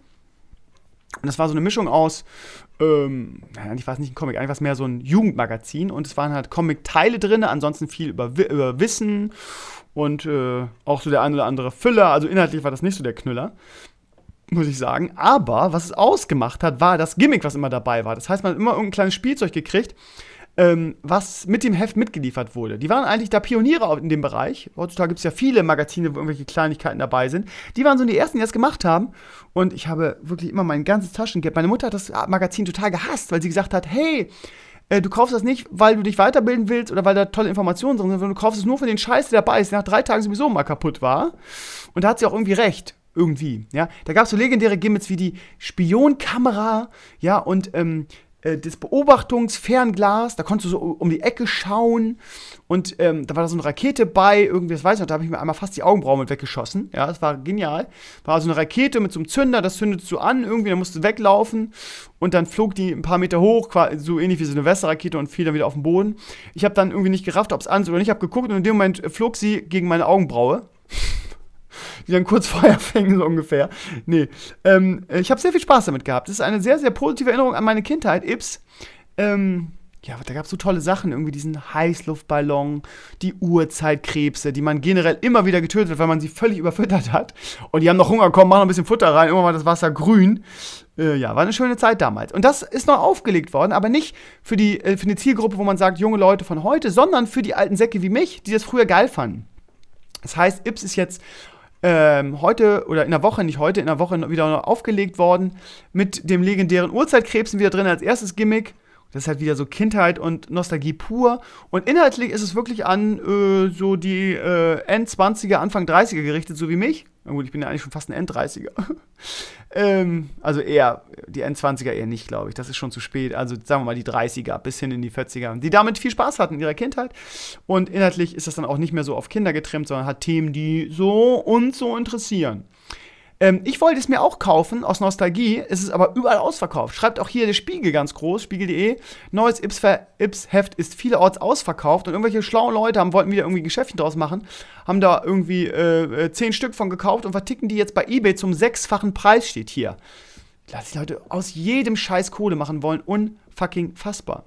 Und das war so eine Mischung aus, ähm, ich weiß nicht, ein Comic, eigentlich war es mehr so ein Jugendmagazin. Und es waren halt Comic-Teile drin, ansonsten viel über, über Wissen und äh, auch so der ein oder andere Füller. Also inhaltlich war das nicht so der Knüller, muss ich sagen. Aber was es ausgemacht hat, war das Gimmick, was immer dabei war. Das heißt, man hat immer irgendein kleines Spielzeug gekriegt, ähm, was mit dem Heft mitgeliefert wurde. Die waren eigentlich da Pioniere in dem Bereich. Heutzutage gibt es ja viele Magazine, wo irgendwelche Kleinigkeiten dabei sind. Die waren so die ersten, die das gemacht haben. Und ich habe wirklich immer mein ganzes Taschengeld. Meine Mutter hat das Magazin total gehasst, weil sie gesagt hat, hey, äh, du kaufst das nicht, weil du dich weiterbilden willst oder weil da tolle Informationen drin sind, sondern du kaufst es nur für den Scheiß, der dabei ist, der nach drei Tagen sowieso mal kaputt war. Und da hat sie auch irgendwie recht. Irgendwie, ja. Da gab es so legendäre Gimmicks wie die Spionkamera, ja, und ähm, äh, das Beobachtungsfernglas, da konntest du so um die Ecke schauen und ähm, da war da so eine Rakete bei, irgendwie, das weiß ich noch, da habe ich mir einmal fast die Augenbrauen mit weggeschossen, ja, das war genial. War also eine Rakete mit so einem Zünder, das zündest du an, irgendwie, dann musst du weglaufen und dann flog die ein paar Meter hoch, so ähnlich wie so eine Wasserrakete und fiel dann wieder auf den Boden. Ich habe dann irgendwie nicht gerafft, ob es an ist oder nicht, habe geguckt und in dem Moment flog sie gegen meine Augenbraue. Die dann kurz Feuer fängen, so ungefähr. Nee, ähm, ich habe sehr viel Spaß damit gehabt. Das ist eine sehr, sehr positive Erinnerung an meine Kindheit. Ips, ähm, ja, da gab es so tolle Sachen. Irgendwie diesen Heißluftballon, die Urzeitkrebse, die man generell immer wieder getötet hat, weil man sie völlig überfüttert hat. Und die haben noch Hunger, komm, mach noch ein bisschen Futter rein. Irgendwann war das Wasser grün. Äh, ja, war eine schöne Zeit damals. Und das ist noch aufgelegt worden, aber nicht für die, äh, für eine Zielgruppe, wo man sagt, junge Leute von heute, sondern für die alten Säcke wie mich, die das früher geil fanden. Das heißt, Ips ist jetzt ähm, heute oder in der Woche, nicht heute, in der Woche wieder aufgelegt worden mit dem legendären Urzeitkrebsen wieder drin als erstes Gimmick. Das ist halt wieder so Kindheit und Nostalgie pur. Und inhaltlich ist es wirklich an äh, so die äh, End-zwanziger, Anfang dreißiger gerichtet, so wie mich. Na gut, ich bin ja eigentlich schon fast ein End-dreißiger. ähm, also eher, die End-zwanziger eher nicht, glaube ich. Das ist schon zu spät. Also sagen wir mal die dreißiger bis hin in die vierziger. Die damit viel Spaß hatten in ihrer Kindheit. Und inhaltlich ist das dann auch nicht mehr so auf Kinder getrimmt, sondern hat Themen, die so und so interessieren. Ähm, ich wollte es mir auch kaufen, aus Nostalgie, es ist aber überall ausverkauft. Schreibt auch hier der Spiegel ganz groß, spiegel punkt de, neues Ips-Heft ist vielerorts ausverkauft und irgendwelche schlauen Leute haben, wollten wieder irgendwie ein Geschäftchen draus machen, haben da irgendwie äh, zehn Stück von gekauft und verticken die jetzt bei eBay zum sechsfachen Preis, steht hier. Dass die Leute aus jedem Scheiß Kohle machen wollen, unfucking fassbar.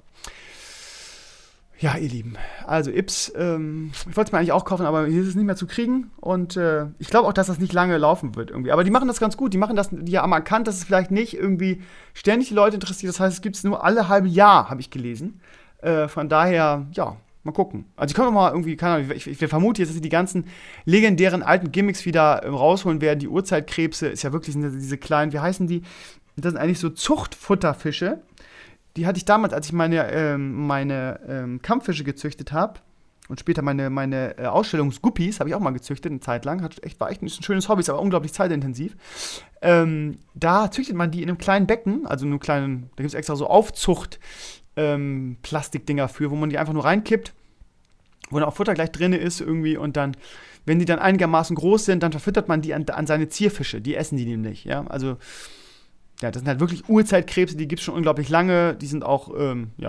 Ja, ihr Lieben, also Ips, ähm, ich wollte es mir eigentlich auch kaufen, aber hier ist es nicht mehr zu kriegen und äh, ich glaube auch, dass das nicht lange laufen wird irgendwie, aber die machen das ganz gut, die machen das, die haben erkannt, dass es vielleicht nicht irgendwie ständig die Leute interessiert, das heißt, es gibt es nur alle halbe Jahr, habe ich gelesen, äh, von daher, ja, mal gucken. Also ich kann doch mal irgendwie, keine Ahnung, ich, ich, ich vermute jetzt, dass sie die ganzen legendären alten Gimmicks wieder äh, rausholen werden, die Urzeitkrebse, ist ja wirklich sind diese kleinen, wie heißen die, das sind eigentlich so Zuchtfutterfische. Die hatte ich damals, als ich meine, ähm, meine ähm, Kampffische gezüchtet habe und später meine, meine äh, Ausstellungsguppies habe ich auch mal gezüchtet, eine Zeit lang. Hat echt, war echt ein schönes Hobby, ist aber unglaublich zeitintensiv. Ähm, da züchtet man die in einem kleinen Becken, also in einem kleinen, da gibt es extra so Aufzucht-Plastikdinger ähm, für, wo man die einfach nur reinkippt, wo dann auch Futter gleich drin ist irgendwie und dann, wenn die dann einigermaßen groß sind, dann verfüttert man die an, an seine Zierfische, die essen die nämlich, ja, also ja, das sind halt wirklich Urzeitkrebse, die gibt es schon unglaublich lange. Die sind auch, ähm, ja,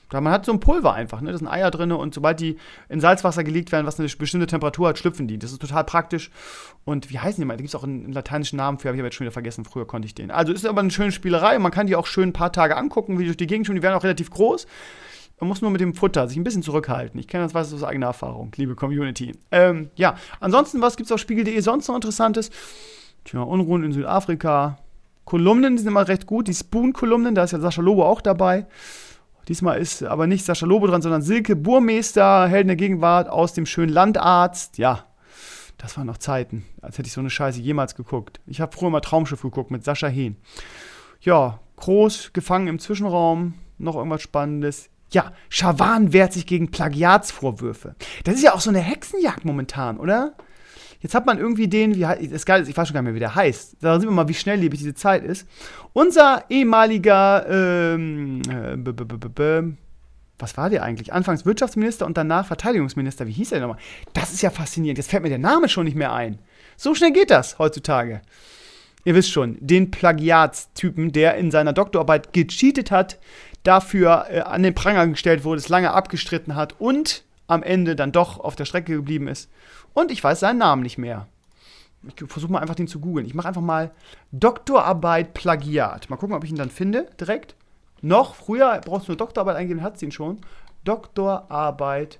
Da man hat so ein Pulver einfach, ne? Da sind Eier drin und sobald die in Salzwasser gelegt werden, was eine bestimmte Temperatur hat, schlüpfen die. Das ist total praktisch. Und wie heißen die mal? Da gibt es auch einen, einen lateinischen Namen für, habe ich aber jetzt schon wieder vergessen. Früher konnte ich den. Also ist aber eine schöne Spielerei und man kann die auch schön ein paar Tage angucken, wie die durch die Gegend schwimmen. Die werden auch relativ groß. Man muss nur mit dem Futter sich ein bisschen zurückhalten. Ich kenne das, weiß das aus eigener Erfahrung, liebe Community. Ähm, ja, ansonsten, was gibt es auf spiegel punkt de sonst noch Interessantes? Tja, Unruhen in Südafrika. Kolumnen, die sind immer recht gut. Die Spoon-Kolumnen, da ist ja Sascha Lobo auch dabei. Diesmal ist aber nicht Sascha Lobo dran, sondern Silke Burmeister, Helden der Gegenwart aus dem schönen Landarzt. Ja, das waren noch Zeiten, als hätte ich so eine Scheiße jemals geguckt. Ich habe früher mal Traumschiff geguckt mit Sascha Hehn. Ja, Groß, gefangen im Zwischenraum, noch irgendwas Spannendes. Ja, Schawan wehrt sich gegen Plagiatsvorwürfe. Das ist ja auch so eine Hexenjagd momentan, oder? Jetzt hat man irgendwie den, wie ist geil, ich weiß schon gar nicht mehr, wie der heißt. Da sehen wir mal, wie schnelllebig diese Zeit ist. Unser ehemaliger, ähm, äh, b -b -b -b -b was war der eigentlich? Anfangs Wirtschaftsminister und danach Verteidigungsminister. Wie hieß der nochmal? Das ist ja faszinierend. Jetzt fällt mir der Name schon nicht mehr ein. So schnell geht das heutzutage. Ihr wisst schon, den Plagiatstypen, der in seiner Doktorarbeit gecheatet hat, dafür äh, an den Pranger gestellt wurde, es lange abgestritten hat und am Ende dann doch auf der Strecke geblieben ist. Und ich weiß seinen Namen nicht mehr. Ich versuche mal einfach den zu googeln. Ich mache einfach mal Doktorarbeit Plagiat. Mal gucken, ob ich ihn dann finde, direkt. Noch früher brauchst du nur Doktorarbeit eingeben, hat sie ihn schon. Doktorarbeit.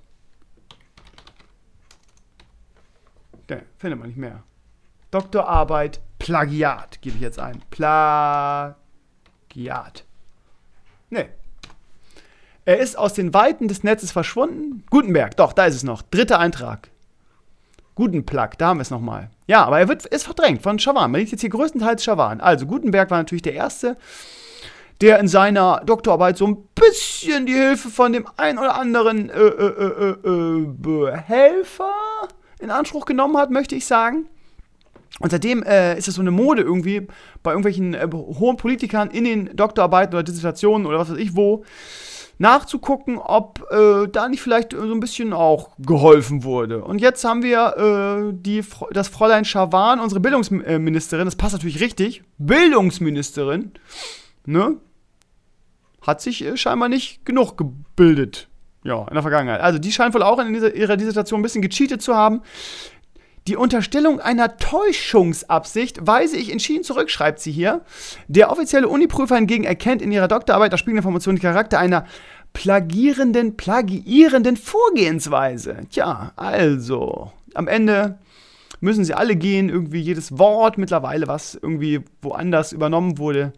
Ne, findet man nicht mehr. Doktorarbeit Plagiat gebe ich jetzt ein. Plagiat. Ne. Er ist aus den Weiten des Netzes verschwunden. Gutenberg, doch, da ist es noch. Dritter Eintrag. Gutenplug, da haben wir es nochmal. Ja, aber er wird, ist verdrängt von Schawan. Man liegt jetzt hier größtenteils Schawan. Also Gutenberg war natürlich der Erste, der in seiner Doktorarbeit so ein bisschen die Hilfe von dem ein oder anderen äh, äh, äh, äh, Helfer in Anspruch genommen hat, möchte ich sagen. Und seitdem äh, ist es so eine Mode irgendwie bei irgendwelchen äh, hohen Politikern in den Doktorarbeiten oder Dissertationen oder was weiß ich wo, nachzugucken, ob äh, da nicht vielleicht so ein bisschen auch geholfen wurde. Und jetzt haben wir äh, die, das Fräulein Schawan, unsere Bildungsministerin, das passt natürlich richtig, Bildungsministerin, ne, hat sich äh, scheinbar nicht genug gebildet, ja, in der Vergangenheit. Also die scheint wohl auch in dieser, ihrer Dissertation ein bisschen gecheatet zu haben. Die Unterstellung einer Täuschungsabsicht weise ich entschieden zurück, schreibt sie hier. Der offizielle Uniprüfer hingegen erkennt in ihrer Doktorarbeit aus spiegelnden Informationen den Charakter einer plagierenden, plagiierenden Vorgehensweise. Tja, also, am Ende müssen sie alle gehen, irgendwie jedes Wort mittlerweile, was irgendwie woanders übernommen wurde,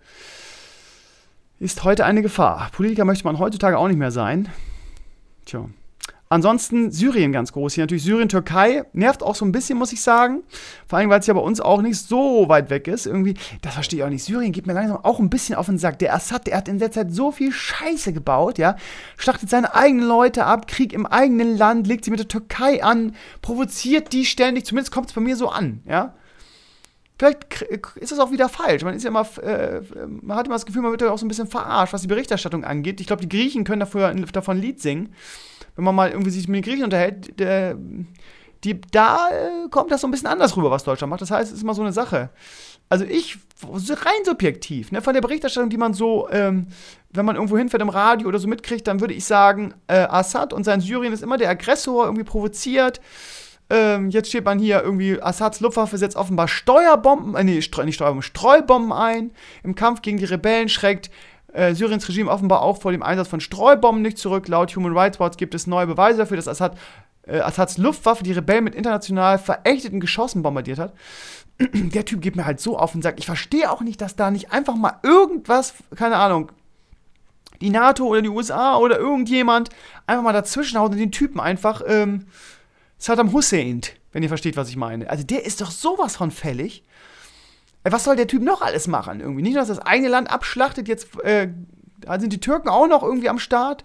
ist heute eine Gefahr. Politiker möchte man heutzutage auch nicht mehr sein. Tja. Ansonsten Syrien ganz groß. Hier natürlich Syrien, Türkei. Nervt auch so ein bisschen, muss ich sagen. Vor allem, weil es ja bei uns auch nicht so weit weg ist. Irgendwie, das verstehe ich auch nicht. Syrien geht mir langsam auch ein bisschen auf den Sack. Der Assad, der hat in der Zeit so viel Scheiße gebaut, ja. Schlachtet seine eigenen Leute ab, Krieg im eigenen Land, legt sie mit der Türkei an, provoziert die ständig. Zumindest kommt es bei mir so an, ja. Vielleicht ist das auch wieder falsch. Man ist ja immer, äh, man hat immer das Gefühl, man wird ja auch so ein bisschen verarscht, was die Berichterstattung angeht. Ich glaube, die Griechen können dafür, davon ein Lied singen. Wenn man mal irgendwie sich mit den Griechen unterhält, der, die, da äh, kommt das so ein bisschen anders rüber, was Deutschland macht. Das heißt, es ist immer so eine Sache. Also ich, rein subjektiv, ne, von der Berichterstattung, die man so, ähm, wenn man irgendwo hinfährt im Radio oder so mitkriegt, dann würde ich sagen, äh, Assad und sein Syrien ist immer der Aggressor, irgendwie provoziert. Ähm, jetzt steht man hier irgendwie, Assads Luftwaffe setzt offenbar Steuerbomben, äh, nee, Streu, nicht Steuerbomben, Streubomben ein. Im Kampf gegen die Rebellen schreckt Äh, Syriens Regime offenbar auch vor dem Einsatz von Streubomben nicht zurück. Laut Human Rights Watch gibt es neue Beweise dafür, dass Assad, äh, Assads Luftwaffe die Rebellen mit international verächteten Geschossen bombardiert hat. Der Typ geht mir halt so auf den Sack. Ich verstehe auch nicht, dass da nicht einfach mal irgendwas, keine Ahnung, die NATO oder die U S A oder irgendjemand einfach mal dazwischenhaut und den Typen einfach ähm, Saddam Hussein, wenn ihr versteht, was ich meine. Also der ist doch sowas von fällig. Was soll der Typ noch alles machen? Irgendwie nicht nur, dass das eigene Land abschlachtet, jetzt äh, sind die Türken auch noch irgendwie am Start.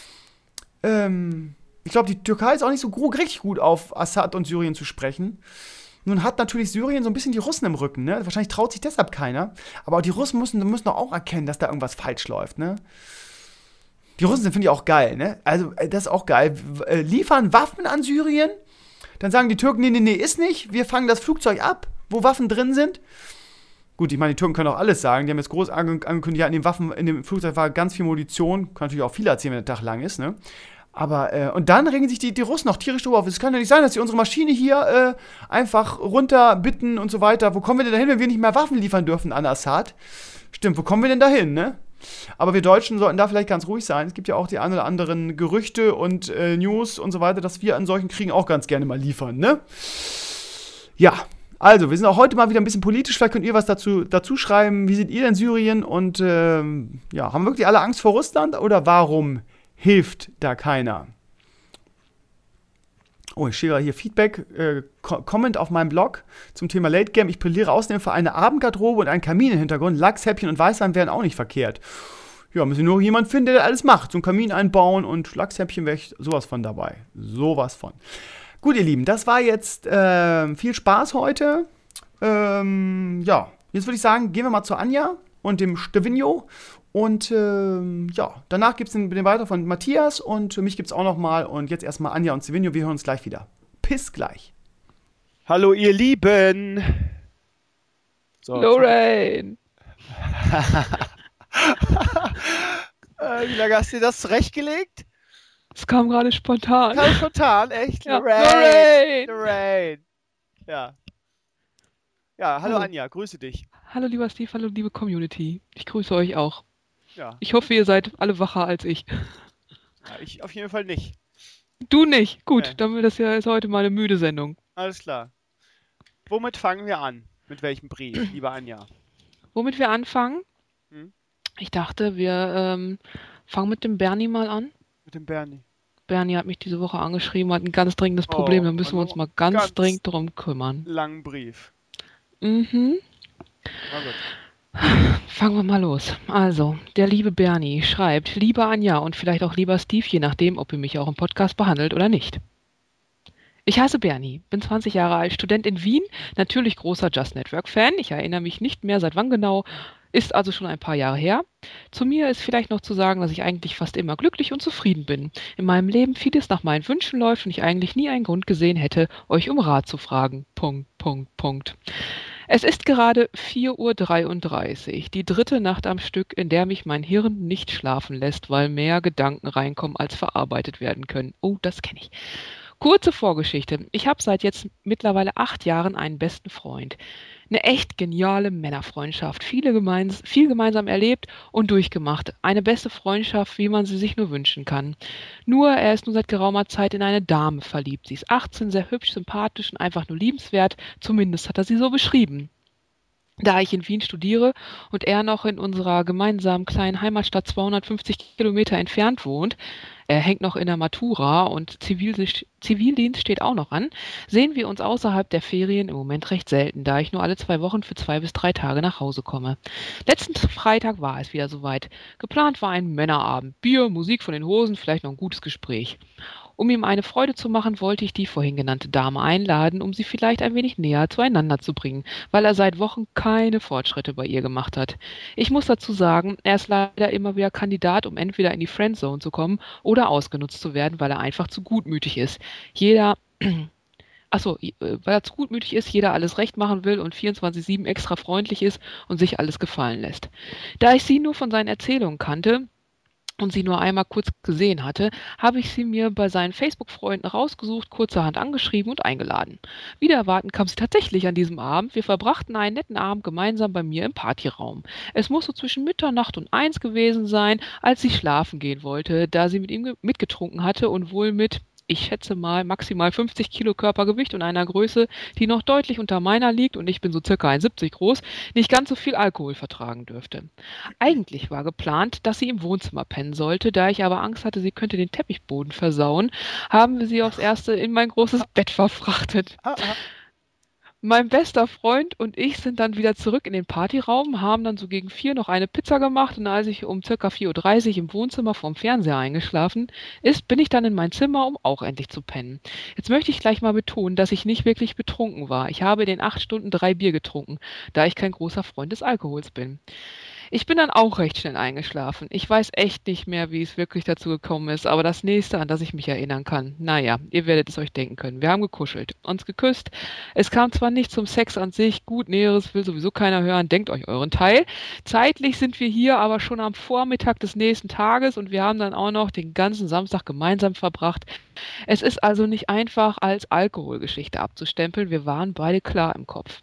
Ähm, ich glaube, die Türkei ist auch nicht so gro- richtig gut auf Assad und Syrien zu sprechen. Nun hat natürlich Syrien so ein bisschen die Russen im Rücken, ne? Wahrscheinlich traut sich deshalb keiner. Aber auch die Russen müssen, müssen doch auch erkennen, dass da irgendwas falsch läuft, ne? Die Russen sind, finde ich, auch geil, ne? Also, das ist auch geil. Äh, liefern Waffen an Syrien, dann sagen die Türken, nee, nee, nee, ist nicht. Wir fangen das Flugzeug ab, wo Waffen drin sind. Gut, ich meine, die Türken können auch alles sagen. Die haben jetzt groß ange- angekündigt, ja, in den Waffen, in dem Flugzeug war ganz viel Munition. Kann natürlich auch viel erzählen, wenn der Tag lang ist, ne? Aber, äh, und dann regen sich die, die Russen noch tierisch drüber auf. Es kann ja nicht sein, dass sie unsere Maschine hier äh, einfach runterbitten und so weiter. Wo kommen wir denn dahin, wenn wir nicht mehr Waffen liefern dürfen an Assad? Stimmt, wo kommen wir denn dahin, ne? Aber wir Deutschen sollten da vielleicht ganz ruhig sein. Es gibt ja auch die ein oder anderen Gerüchte und äh, News und so weiter, dass wir an solchen Kriegen auch ganz gerne mal liefern, ne? Ja, also, wir sind auch heute mal wieder ein bisschen politisch. Vielleicht könnt ihr was dazu, dazu schreiben. Wie seht ihr denn Syrien? Und ähm, ja, haben wirklich alle Angst vor Russland? Oder warum hilft da keiner? Oh, ich stehe hier Feedback, äh, Comment auf meinem Blog zum Thema Late Game. Ich plädiere außerdem für eine Abendgarderobe und einen Kamin im Hintergrund. Lachs, Häppchen und Weißwein wären auch nicht verkehrt. Ja, müssen wir nur jemanden finden, der das alles macht. So einen Kamin einbauen und Lachshäppchen wäre ich sowas von dabei. Sowas von. Gut, ihr Lieben, das war jetzt äh, viel Spaß heute. Ähm, ja, jetzt würde ich sagen, gehen wir mal zu Anja und dem Stevino. Und ähm, ja, danach gibt es den, den weiter von Matthias und mich gibt es auch noch mal. Und jetzt erstmal Anja und Stevino, wir hören uns gleich wieder. Bis gleich. Hallo, ihr Lieben. So, Lorraine. äh, wie lange hast du dir das zurechtgelegt? Es kam gerade spontan. Kam spontan, echt? Ja. Lorraine. Lorraine. Ja. Ja, hallo, hallo Anja, grüße dich. Hallo lieber Steve, hallo liebe Community. Ich grüße euch auch. Ja. Ich hoffe, ihr seid alle wacher als ich. Ja, ich auf jeden Fall nicht. Du nicht? Gut, nee. Dann wird das ja ist heute mal eine müde Sendung. Alles klar. Womit fangen wir an? Mit welchem Brief, liebe Anja? Womit wir anfangen? Hm? Ich dachte, wir ähm, fangen mit dem Bernie mal an. Mit dem Bernie. Bernie hat mich diese Woche angeschrieben, hat ein ganz dringendes Problem. Oh, da müssen wir uns mal ganz, ganz dringend drum kümmern. Langen Brief. Mhm. Na gut. Fangen wir mal los. Also, der liebe Bernie schreibt, liebe Anja und vielleicht auch lieber Steve, je nachdem, ob ihr mich auch im Podcast behandelt oder nicht. Ich heiße Bernie, bin zwanzig Jahre alt, Student in Wien, natürlich großer Just Network-Fan. Ich erinnere mich nicht mehr, seit wann genau, ist also schon ein paar Jahre her. Zu mir ist vielleicht noch zu sagen, dass ich eigentlich fast immer glücklich und zufrieden bin. In meinem Leben vieles nach meinen Wünschen läuft und ich eigentlich nie einen Grund gesehen hätte, euch um Rat zu fragen. Punkt, Punkt, Punkt. Es ist gerade vier Uhr dreiunddreißig, die dritte Nacht am Stück, in der mich mein Hirn nicht schlafen lässt, weil mehr Gedanken reinkommen, als verarbeitet werden können. Oh, das kenne ich. Kurze Vorgeschichte. Ich habe seit jetzt mittlerweile acht Jahren einen besten Freund. Eine echt geniale Männerfreundschaft. Viele gemeins- viel gemeinsam erlebt und durchgemacht. Eine beste Freundschaft, wie man sie sich nur wünschen kann. Nur, er ist nun seit geraumer Zeit in eine Dame verliebt. Sie ist achtzehn, sehr hübsch, sympathisch und einfach nur liebenswert. Zumindest hat er sie so beschrieben. Da ich in Wien studiere und er noch in unserer gemeinsamen kleinen Heimatstadt zweihundertfünfzig Kilometer entfernt wohnt, er hängt noch in der Matura und Zivildienst, Zivildienst steht auch noch an, sehen wir uns außerhalb der Ferien im Moment recht selten, da ich nur alle zwei Wochen für zwei bis drei Tage nach Hause komme. Letzten Freitag war es wieder soweit. Geplant war ein Männerabend, Bier, Musik von den Hosen, vielleicht noch ein gutes Gespräch. Um ihm eine Freude zu machen, wollte ich die vorhin genannte Dame einladen, um sie vielleicht ein wenig näher zueinander zu bringen, weil er seit Wochen keine Fortschritte bei ihr gemacht hat. Ich muss dazu sagen, er ist leider immer wieder Kandidat, um entweder in die Friendzone zu kommen oder ausgenutzt zu werden, weil er einfach zu gutmütig ist. Jeder... Achso, weil er zu gutmütig ist, jeder alles recht machen will und vierundzwanzig sieben extra freundlich ist und sich alles gefallen lässt. Da ich sie nur von seinen Erzählungen kannte und sie nur einmal kurz gesehen hatte, habe ich sie mir bei seinen Facebook-Freunden rausgesucht, kurzerhand angeschrieben und eingeladen. Wider Erwarten kam sie tatsächlich an diesem Abend. Wir verbrachten einen netten Abend gemeinsam bei mir im Partyraum. Es muss so zwischen Mitternacht und eins gewesen sein, als sie schlafen gehen wollte, da sie mit ihm mitgetrunken hatte und wohl mit, ich schätze mal, maximal fünfzig Kilo Körpergewicht und einer Größe, die noch deutlich unter meiner liegt und ich bin so circa eins Komma siebzig groß, nicht ganz so viel Alkohol vertragen dürfte. Eigentlich war geplant, dass sie im Wohnzimmer pennen sollte, da ich aber Angst hatte, sie könnte den Teppichboden versauen, haben wir sie aufs Erste in mein großes Bett verfrachtet. Mein bester Freund und ich sind dann wieder zurück in den Partyraum, haben dann so gegen vier noch eine Pizza gemacht und als ich um circa vier Uhr dreißig im Wohnzimmer vorm Fernseher eingeschlafen ist, bin ich dann in mein Zimmer, um auch endlich zu pennen. Jetzt möchte ich gleich mal betonen, dass ich nicht wirklich betrunken war. Ich habe in den acht Stunden drei Bier getrunken, da ich kein großer Freund des Alkohols bin. Ich bin dann auch recht schnell eingeschlafen. Ich weiß echt nicht mehr, wie es wirklich dazu gekommen ist, aber das nächste, an das ich mich erinnern kann, naja, ihr werdet es euch denken können. Wir haben gekuschelt, uns geküsst. Es kam zwar nicht zum Sex an sich, gut, Näheres will sowieso keiner hören, denkt euch euren Teil. Zeitlich sind wir hier aber schon am Vormittag des nächsten Tages und wir haben dann auch noch den ganzen Samstag gemeinsam verbracht. Es ist also nicht einfach als Alkoholgeschichte abzustempeln, wir waren beide klar im Kopf.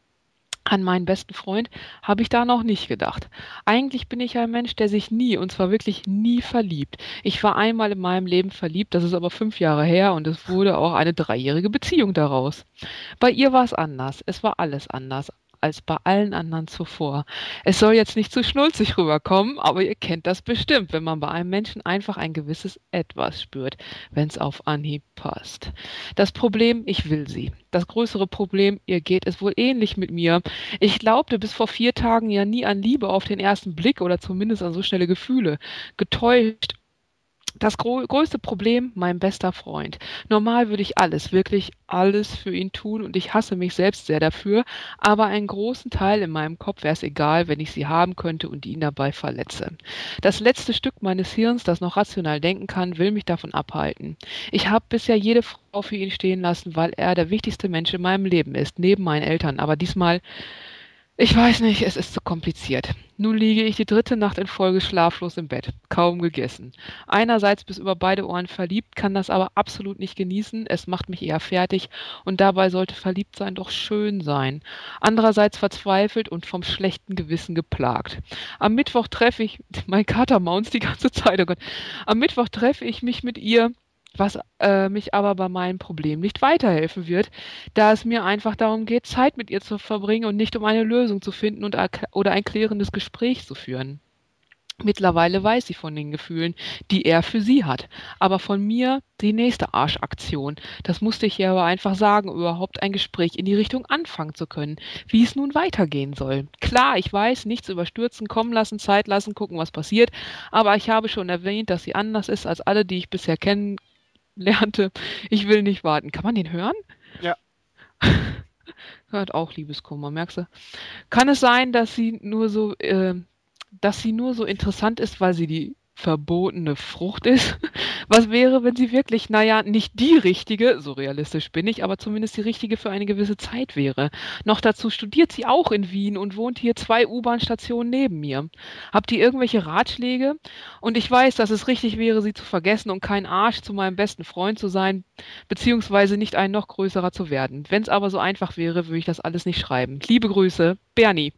An meinen besten Freund habe ich da noch nicht gedacht. Eigentlich bin ich ein Mensch, der sich nie, und zwar wirklich nie verliebt. Ich war einmal in meinem Leben verliebt, das ist aber fünf Jahre her und es wurde auch eine dreijährige Beziehung daraus. Bei ihr war es anders, es war alles anders als bei allen anderen zuvor. Es soll jetzt nicht zu schnulzig rüberkommen, aber ihr kennt das bestimmt, wenn man bei einem Menschen einfach ein gewisses Etwas spürt, wenn es auf Anhieb passt. Das Problem, ich will sie. Das größere Problem, ihr geht es wohl ähnlich mit mir. Ich glaubte bis vor vier Tagen ja nie an Liebe auf den ersten Blick oder zumindest an so schnelle Gefühle. Getäuscht. Das gro- größte Problem, mein bester Freund. Normal würde ich alles, wirklich alles für ihn tun und ich hasse mich selbst sehr dafür, aber einen großen Teil in meinem Kopf wäre es egal, wenn ich sie haben könnte und ihn dabei verletze. Das letzte Stück meines Hirns, das noch rational denken kann, will mich davon abhalten. Ich habe bisher jede Frau für ihn stehen lassen, weil er der wichtigste Mensch in meinem Leben ist, neben meinen Eltern, aber diesmal... Ich weiß nicht, es ist zu kompliziert. Nun liege ich die dritte Nacht in Folge schlaflos im Bett, kaum gegessen. Einerseits bis über beide Ohren verliebt, kann das aber absolut nicht genießen, es macht mich eher fertig und dabei sollte verliebt sein doch schön sein. Andererseits verzweifelt und vom schlechten Gewissen geplagt. Am Mittwoch treffe ich, mein Kater maunzt die ganze Zeit, oh Gott. Am Mittwoch treffe ich mich mit ihr, was äh, mich aber bei meinem Problem nicht weiterhelfen wird, da es mir einfach darum geht, Zeit mit ihr zu verbringen und nicht um eine Lösung zu finden und oder ein klärendes Gespräch zu führen. Mittlerweile weiß sie von den Gefühlen, die er für sie hat, aber von mir die nächste Arschaktion. Das musste ich ihr aber einfach sagen, um überhaupt ein Gespräch in die Richtung anfangen zu können, wie es nun weitergehen soll. Klar, ich weiß, nichts überstürzen, kommen lassen, Zeit lassen, gucken, was passiert, aber ich habe schon erwähnt, dass sie anders ist als alle, die ich bisher kennen lernte. Ich will nicht warten. Kann man den hören? Ja. Hört auch Liebeskummer, merkst du? Kann es sein, dass sie nur so, äh, dass sie nur so interessant ist, weil sie die verbotene Frucht ist? Was wäre, wenn sie wirklich, naja, nicht die richtige, so realistisch bin ich, aber zumindest die richtige für eine gewisse Zeit wäre? Noch dazu studiert sie auch in Wien und wohnt hier zwei U-Bahn-Stationen neben mir. Habt ihr irgendwelche Ratschläge? Und ich weiß, dass es richtig wäre, sie zu vergessen und kein Arsch zu meinem besten Freund zu sein, beziehungsweise nicht ein noch größerer zu werden. Wenn es aber so einfach wäre, würde ich das alles nicht schreiben. Liebe Grüße, Bernie.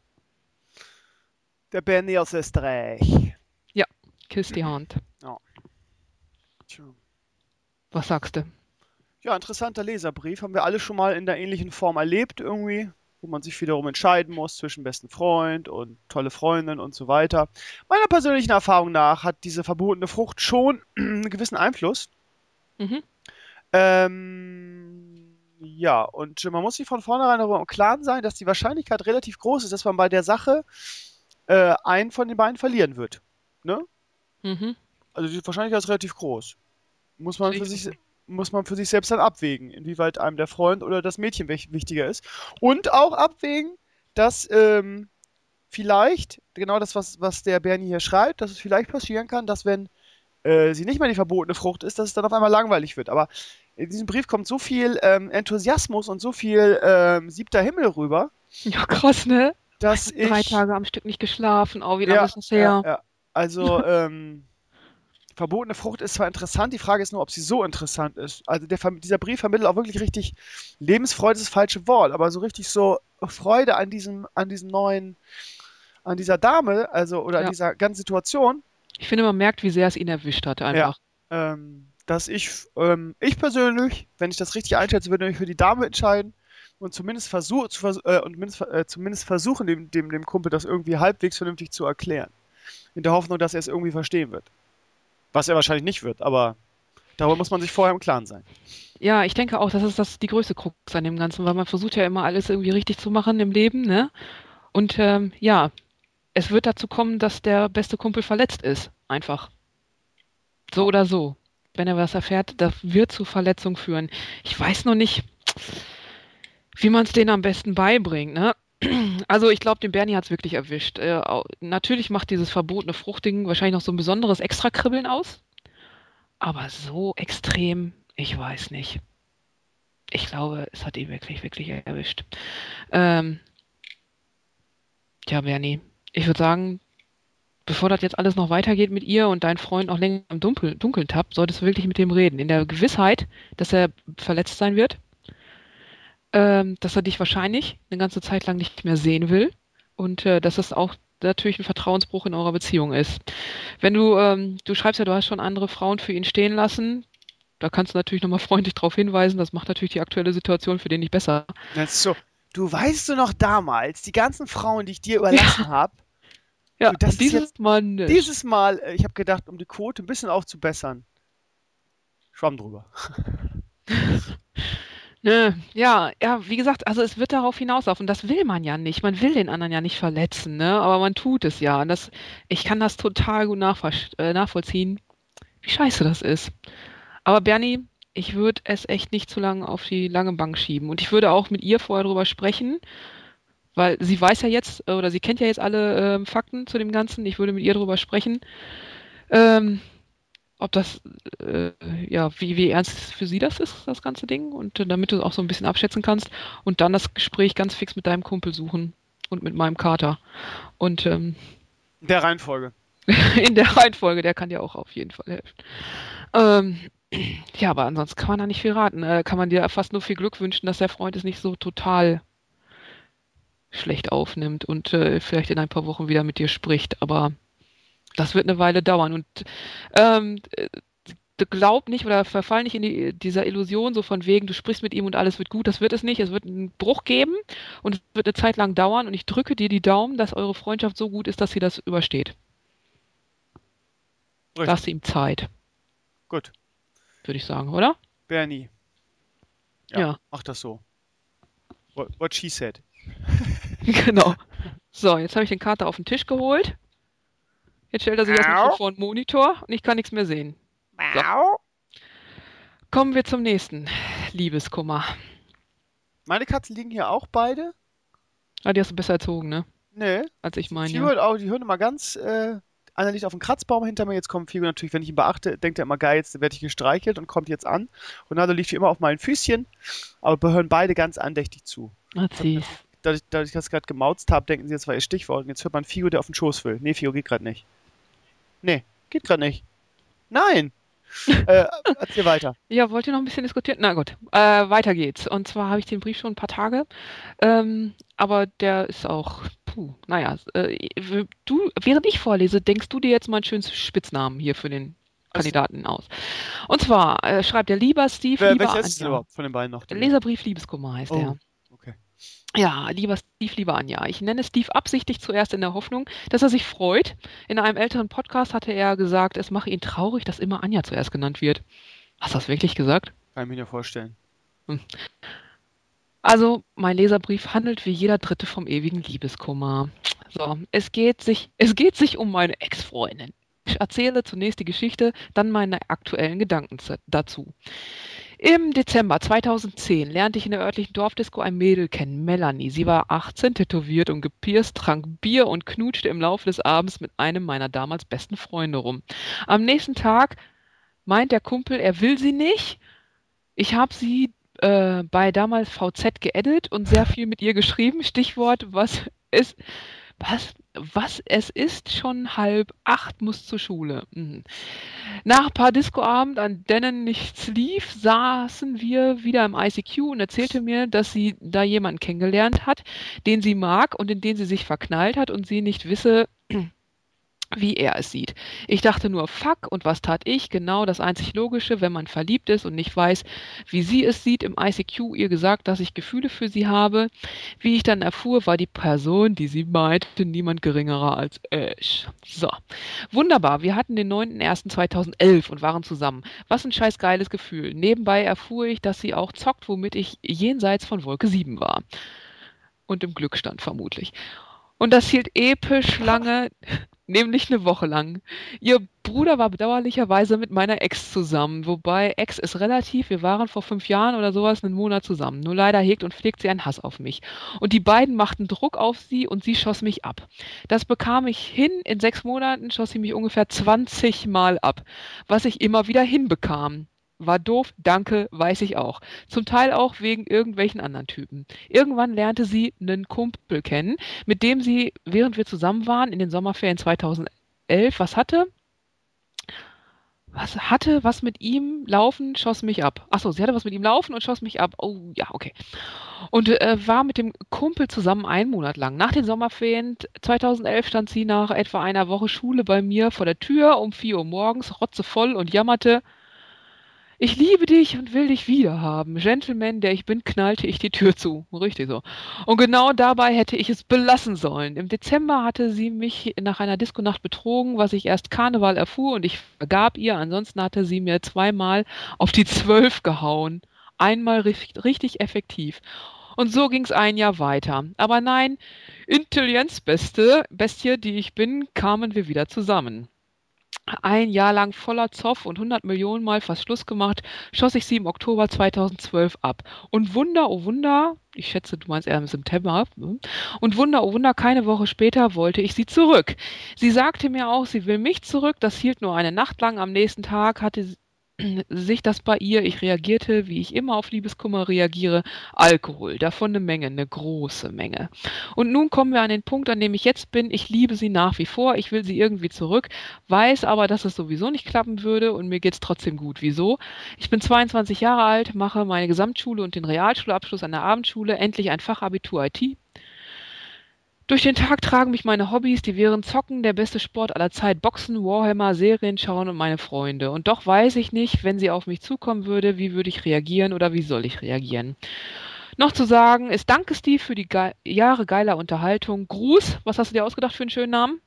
Der Bernie aus Österreich. Ja, kiss die Hand. Ja. Tja. Was sagst du? Ja, interessanter Leserbrief. Haben wir alle schon mal in der ähnlichen Form erlebt irgendwie, wo man sich wiederum entscheiden muss zwischen besten Freund und tolle Freundin und so weiter. Meiner persönlichen Erfahrung nach hat diese verbotene Frucht schon einen gewissen Einfluss. Mhm. Ähm, ja, und man muss sich von vornherein darüber im Klaren sein, dass die Wahrscheinlichkeit relativ groß ist, dass man bei der Sache äh, einen von den beiden verlieren wird. Ne? Mhm. Also die Wahrscheinlichkeit ist relativ groß. Muss man für Sicher. sich, muss man für sich selbst dann abwägen, inwieweit einem der Freund oder das Mädchen wich- wichtiger ist. Und auch abwägen, dass ähm, vielleicht, genau das, was, was der Bernie hier schreibt, dass es vielleicht passieren kann, dass wenn äh, sie nicht mehr die verbotene Frucht ist, dass es dann auf einmal langweilig wird. Aber in diesem Brief kommt so viel ähm, Enthusiasmus und so viel ähm, siebter Himmel rüber, Ja, krass, ne? dass ich... Drei Tage am Stück nicht geschlafen. Oh, wie lange Ja, ist das her? ja, ja. Also, ähm, verbotene Frucht ist zwar interessant, die Frage ist nur, ob sie so interessant ist. Also der, Ver- dieser Brief vermittelt auch wirklich richtig, Lebensfreude ist das falsche Wort, aber so richtig so Freude an diesem, an diesem neuen, an dieser Dame, also oder an Ja. dieser ganzen Situation, Ich finde, man merkt, wie sehr es ihn erwischt hat, einfach. ähm, dass ich, ähm, ich persönlich, wenn ich das richtig einschätze, würde mich für die Dame entscheiden und zumindest versuch, zu vers äh, und mindest, äh, zumindest versuchen, dem, dem, dem Kumpel das irgendwie halbwegs vernünftig zu erklären. In der Hoffnung, dass er es irgendwie verstehen wird. Was er wahrscheinlich nicht wird, aber darüber muss man sich vorher im Klaren sein. Ja, ich denke auch, das ist das die größte Krux an dem Ganzen, weil man versucht ja immer alles irgendwie richtig zu machen im Leben, ne? Und ähm, ja, es wird dazu kommen, dass der beste Kumpel verletzt ist, einfach. So oder so. Wenn er was erfährt, das wird zu Verletzung führen. Ich weiß noch nicht, wie man es denen am besten beibringt, ne? Also ich glaube, den Bernie hat es wirklich erwischt. Äh, natürlich macht dieses verbotene Fruchtding wahrscheinlich noch so ein besonderes Extrakribbeln aus. Aber so extrem, ich weiß nicht. Ich glaube, es hat ihn wirklich, wirklich erwischt. Ähm, tja, Bernie, ich würde sagen, bevor das jetzt alles noch weitergeht mit ihr und dein Freund noch länger im Dunkel, Dunkeln tappt, solltest du wirklich mit dem reden. In der Gewissheit, dass er verletzt sein wird. Ähm, dass er dich wahrscheinlich eine ganze Zeit lang nicht mehr sehen will und äh, dass das auch natürlich ein Vertrauensbruch in eurer Beziehung ist. Wenn du, ähm, du schreibst ja, du hast schon andere Frauen für ihn stehen lassen, da kannst du natürlich nochmal freundlich darauf hinweisen, das macht natürlich die aktuelle Situation für den nicht besser. Das ist so, du weißt du noch damals, die ganzen Frauen, die ich dir überlassen habe, Ja, du, das dieses ist jetzt, Mal nicht. dieses Mal, äh, ich habe gedacht, um die Quote ein bisschen aufzubessern, schwamm drüber. Nö, ja, ja, wie gesagt, also es wird darauf hinauslaufen. Das will man ja nicht. Man will den anderen ja nicht verletzen, ne? Aber man tut es ja. Und das, ich kann das total gut nachvoll- äh, nachvollziehen, wie scheiße das ist. Aber Bernie, ich würde es echt nicht zu lange auf die lange Bank schieben. Und ich würde auch mit ihr vorher drüber sprechen, weil sie weiß ja jetzt, äh, oder sie kennt ja jetzt alle ähm, Fakten zu dem Ganzen. Ich würde mit ihr drüber sprechen. Ähm, ob das, äh, ja, wie, wie ernst für sie das ist, das ganze Ding. Und äh, damit du es auch so ein bisschen abschätzen kannst. Und dann das Gespräch ganz fix mit deinem Kumpel suchen. Und mit meinem Kater. Und ähm, In der Reihenfolge. in der Reihenfolge, der kann dir auch auf jeden Fall helfen. Ähm, ja, aber ansonsten kann man da nicht viel raten. Äh, kann man dir fast nur viel Glück wünschen, dass der Freund es nicht so total schlecht aufnimmt und äh, vielleicht in ein paar Wochen wieder mit dir spricht. Aber das wird eine Weile dauern. Und ähm, äh, glaub nicht oder verfall nicht in die, dieser Illusion, so von wegen, du sprichst mit ihm und alles wird gut. Das wird es nicht. Es wird einen Bruch geben und es wird eine Zeit lang dauern. Und ich drücke dir die Daumen, dass eure Freundschaft so gut ist, dass sie das übersteht. Richtig. Lass ihm Zeit, Gut. würde ich sagen, oder? Bernie. Ja. Mach das so. What, what she said. Genau. So, jetzt habe ich den Kater auf den Tisch geholt. Jetzt stellt er sich erstmal schön vor den Monitor und ich kann nichts mehr sehen. So. Kommen wir zum nächsten Liebeskummer. Meine Katzen liegen hier auch beide? Ah, die hast du besser erzogen, ne? Nee. Als ich meine. Figo hat auch, die hören immer ganz, äh, einer liegt auf dem Kratzbaum hinter mir, jetzt kommt Figo natürlich, wenn ich ihn beachte, denkt er immer, geil, jetzt werde ich gestreichelt und kommt jetzt an. Ronaldo liegt wie immer auf meinen Füßchen, aber wir hören beide ganz andächtig zu. Ah, süß. Dadurch, dadurch, dass ich das gerade gemauzt habe, denken sie, das war ihr Stichwort. Und jetzt hört man Figo, der auf den Schoß will. Nee, Figo, geht gerade nicht. Nee, geht gerade nicht. Nein! äh, erzähl weiter. Ja, wollt ihr noch ein bisschen diskutieren? Na gut, äh, weiter geht's. Und zwar habe ich den Brief schon ein paar Tage, ähm, aber der ist auch, puh, naja, äh, du, während ich vorlese, denkst du dir jetzt mal einen schönen Spitznamen hier für den Kandidaten aus. Und zwar äh, schreibt der lieber Steve, Wer, lieber welcher ist es Anja. überhaupt von den beiden noch? Leserbrief Liebeskummer heißt Oh. er. Okay. Ja, lieber Steve, lieber Anja. Ich nenne Steve absichtlich zuerst in der Hoffnung, dass er sich freut. In einem älteren Podcast hatte er gesagt, es mache ihn traurig, dass immer Anja zuerst genannt wird. Hast du das wirklich gesagt? Kann ich mir ja vorstellen. Also, mein Leserbrief handelt wie jeder dritte vom ewigen Liebeskummer. So, es geht sich, es geht sich um meine Ex-Freundin. Ich erzähle zunächst die Geschichte, dann meine aktuellen Gedanken z- dazu. Im Dezember zweitausendzehn lernte ich in der örtlichen Dorfdisco ein Mädel kennen, Melanie. Sie war achtzehn, tätowiert und gepierst, trank Bier und knutschte im Laufe des Abends mit einem meiner damals besten Freunde rum. Am nächsten Tag meint der Kumpel, er will sie nicht. Ich habe sie äh, bei damals V Z geedit und sehr viel mit ihr geschrieben. Stichwort, was ist, was, was es ist, schon halb acht, muss zur Schule. Mhm. Nach ein paar Discoabend, an denen nichts lief, saßen wir wieder im I C Q und erzählte mir, dass sie da jemanden kennengelernt hat, den sie mag und in den sie sich verknallt hat und sie nicht wisse, wie er es sieht. Ich dachte nur, fuck, und was tat ich? Genau das einzig Logische, wenn man verliebt ist und nicht weiß, wie sie es sieht, im I C Q ihr gesagt, dass ich Gefühle für sie habe. Wie ich dann erfuhr, war die Person, die sie meinte, niemand geringerer als ich. So, wunderbar, wir hatten den neunten ersten zweitausendelf und waren zusammen. Was ein scheiß geiles Gefühl. Nebenbei erfuhr ich, dass sie auch zockt, womit ich jenseits von Wolke sieben war. Und im Glück stand vermutlich. Und das hielt episch lange, nämlich eine Woche lang. Ihr Bruder war bedauerlicherweise mit meiner Ex zusammen, wobei Ex ist relativ, wir waren vor fünf Jahren oder sowas einen Monat zusammen. Nur leider hegt und pflegt sie einen Hass auf mich. Und die beiden machten Druck auf sie und sie schoss mich ab. Das bekam ich hin, in sechs Monaten schoss sie mich ungefähr zwanzig Mal ab, was ich immer wieder hinbekam. War doof, danke, weiß ich auch. Zum Teil auch wegen irgendwelchen anderen Typen. Irgendwann lernte sie einen Kumpel kennen, mit dem sie, während wir zusammen waren, in den Sommerferien zweitausendelf, was hatte? Was hatte was mit ihm laufen, schoss mich ab. Achso, sie hatte was mit ihm laufen und schoss mich ab. Oh, ja, okay. Und äh, war mit dem Kumpel zusammen einen Monat lang. Nach den Sommerferien zweitausendelf stand sie nach etwa einer Woche Schule bei mir vor der Tür um vier Uhr morgens, rotzevoll und jammerte: Ich liebe dich und will dich wiederhaben. Gentleman, der ich bin, knallte ich die Tür zu. Richtig so. Und genau dabei hätte ich es belassen sollen. Im Dezember hatte sie mich nach einer Diskonacht betrogen, was ich erst Karneval erfuhr und ich vergab ihr. Ansonsten hatte sie mir zweimal auf die Zwölf gehauen. Einmal richtig, richtig effektiv. Und so ging es ein Jahr weiter. Aber nein, Intelligenzbeste, Bestie, die ich bin, kamen wir wieder zusammen. Ein Jahr lang voller Zoff und hundert Millionen Mal fast Schluss gemacht, schoss ich sie im Oktober zweitausendzwölf ab. Und Wunder, oh Wunder, ich schätze, du meinst eher im September, und Wunder, oh Wunder, keine Woche später wollte ich sie zurück. Sie sagte mir auch, sie will mich zurück, das hielt nur eine Nacht lang, am nächsten Tag hatte sie sich das bei ihr, ich reagierte, wie ich immer auf Liebeskummer reagiere, Alkohol, davon eine Menge, eine große Menge. Und nun kommen wir an den Punkt, an dem ich jetzt bin, ich liebe sie nach wie vor, ich will sie irgendwie zurück, weiß aber, dass es sowieso nicht klappen würde und mir geht's trotzdem gut. Wieso? Ich bin zweiundzwanzig Jahre alt, mache meine Gesamtschule und den Realschulabschluss an der Abendschule, endlich ein Fachabitur I T. Durch den Tag tragen mich meine Hobbys, die wären Zocken, der beste Sport aller Zeit, Boxen, Warhammer, Serien schauen und meine Freunde. Und doch weiß ich nicht, wenn sie auf mich zukommen würde, wie würde ich reagieren oder wie soll ich reagieren. Noch zu sagen ist, danke Steve für die Ge- Jahre geiler Unterhaltung. Gruß, was hast du dir ausgedacht für einen schönen Namen?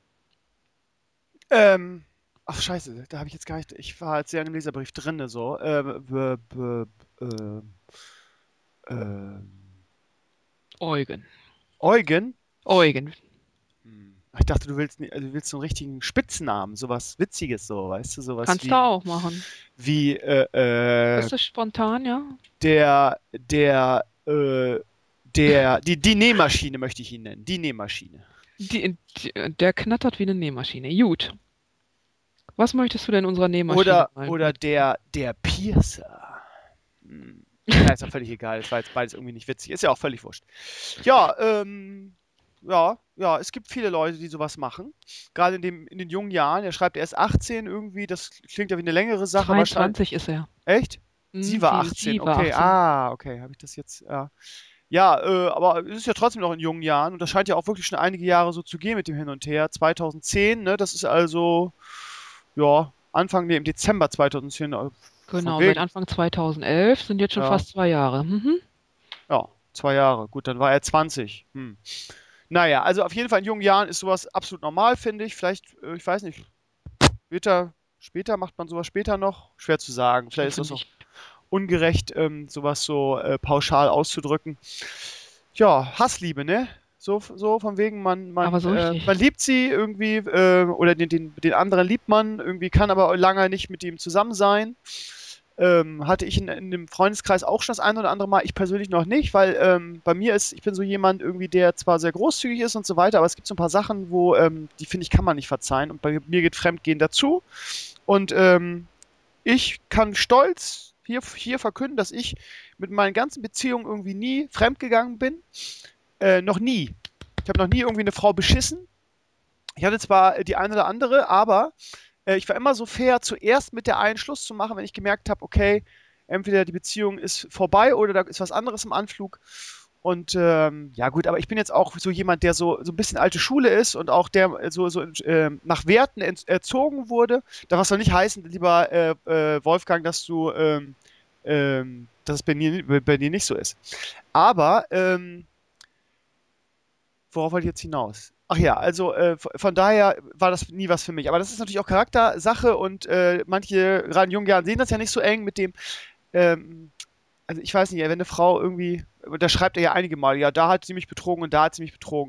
Ähm, ach scheiße, da habe ich jetzt gar nicht, ich war jetzt sehr im Leserbrief drin, so. Ähm, b, b, b, äh, Eugen. Eugen? Eugen. Ich dachte, du willst, also du willst so einen richtigen Spitznamen, sowas Witziges, so, weißt du, sowas Kannst wie, du auch machen. wie, äh, äh, Ist das spontan, ja? der, der, äh, der, die, die Nähmaschine möchte ich ihn nennen, die Nähmaschine. Die, die, der knattert wie eine Nähmaschine. Gut. Was möchtest du denn unserer Nähmaschine Oder, malen? oder der, der Piercer. Hm. Ja, ist auch völlig egal, das war jetzt beides irgendwie nicht witzig, ist ja auch völlig wurscht. Ja, ähm, Ja, ja, es gibt viele Leute, die sowas machen. Gerade in, dem, in den jungen Jahren. Er schreibt, er ist achtzehn irgendwie. Das klingt ja wie eine längere Sache. zweiundzwanzig ist er. Echt? Hm, Sie war sie- achtzehn, sie war okay. achtzehn. Ah, okay, habe ich das jetzt, ja. Ja, äh, aber es ist ja trotzdem noch in jungen Jahren. Und das scheint ja auch wirklich schon einige Jahre so zu gehen mit dem Hin und Her. zweitausendzehn, ne, das ist also, ja, Anfang, nee, im Dezember zweitausendzehn. äh, von Genau, wegen. seit Anfang zweitausendelf sind jetzt schon Ja. fast zwei Jahre. Mhm. Ja, zwei Jahre. Gut, dann war er zwanzig. Hm. Naja, also auf jeden Fall in jungen Jahren ist sowas absolut normal, finde ich. Vielleicht, äh, ich weiß nicht, später, später macht man sowas später noch. Schwer zu sagen. Vielleicht ist das Finde auch ich. ungerecht, ähm, sowas so äh, pauschal auszudrücken. Ja, Hassliebe, ne? So, so von wegen, man, man, Aber so äh, richtig. man liebt sie irgendwie, äh, oder den, den, den anderen liebt man, irgendwie kann aber lange nicht mit ihm zusammen sein. Ähm, hatte ich in, in dem Freundeskreis auch schon das ein oder andere Mal, ich persönlich noch nicht, weil ähm, bei mir ist, ich bin so jemand irgendwie, der zwar sehr großzügig ist und so weiter, aber es gibt so ein paar Sachen, wo, ähm, die finde ich, kann man nicht verzeihen und bei mir geht Fremdgehen dazu und ähm, ich kann stolz hier, hier verkünden, dass ich mit meinen ganzen Beziehungen irgendwie nie fremdgegangen bin, äh, noch nie. Ich habe noch nie irgendwie eine Frau beschissen. Ich hatte zwar die eine oder andere, aber äh, ich war immer so fair, zuerst mit der einen Schluss zu machen, wenn ich gemerkt habe, okay, entweder die Beziehung ist vorbei oder da ist was anderes im Anflug. Und ähm, ja gut, aber ich bin jetzt auch so jemand, der so, so ein bisschen alte Schule ist und auch der so, so äh, nach Werten ent- erzogen wurde. Da was soll nicht heißen, lieber äh, äh, Wolfgang, dass du ähm, ähm, dass es bei dir, bei dir nicht so ist. Aber ähm, worauf wollte ich jetzt hinaus? Ach ja, also äh, v- von daher war das nie was für mich. Aber das ist natürlich auch Charaktersache und äh, manche, gerade in jungen Jahren, sehen das ja nicht so eng mit dem, ähm, also ich weiß nicht, wenn eine Frau irgendwie, da schreibt er ja einige Mal, ja, da hat sie mich betrogen und da hat sie mich betrogen.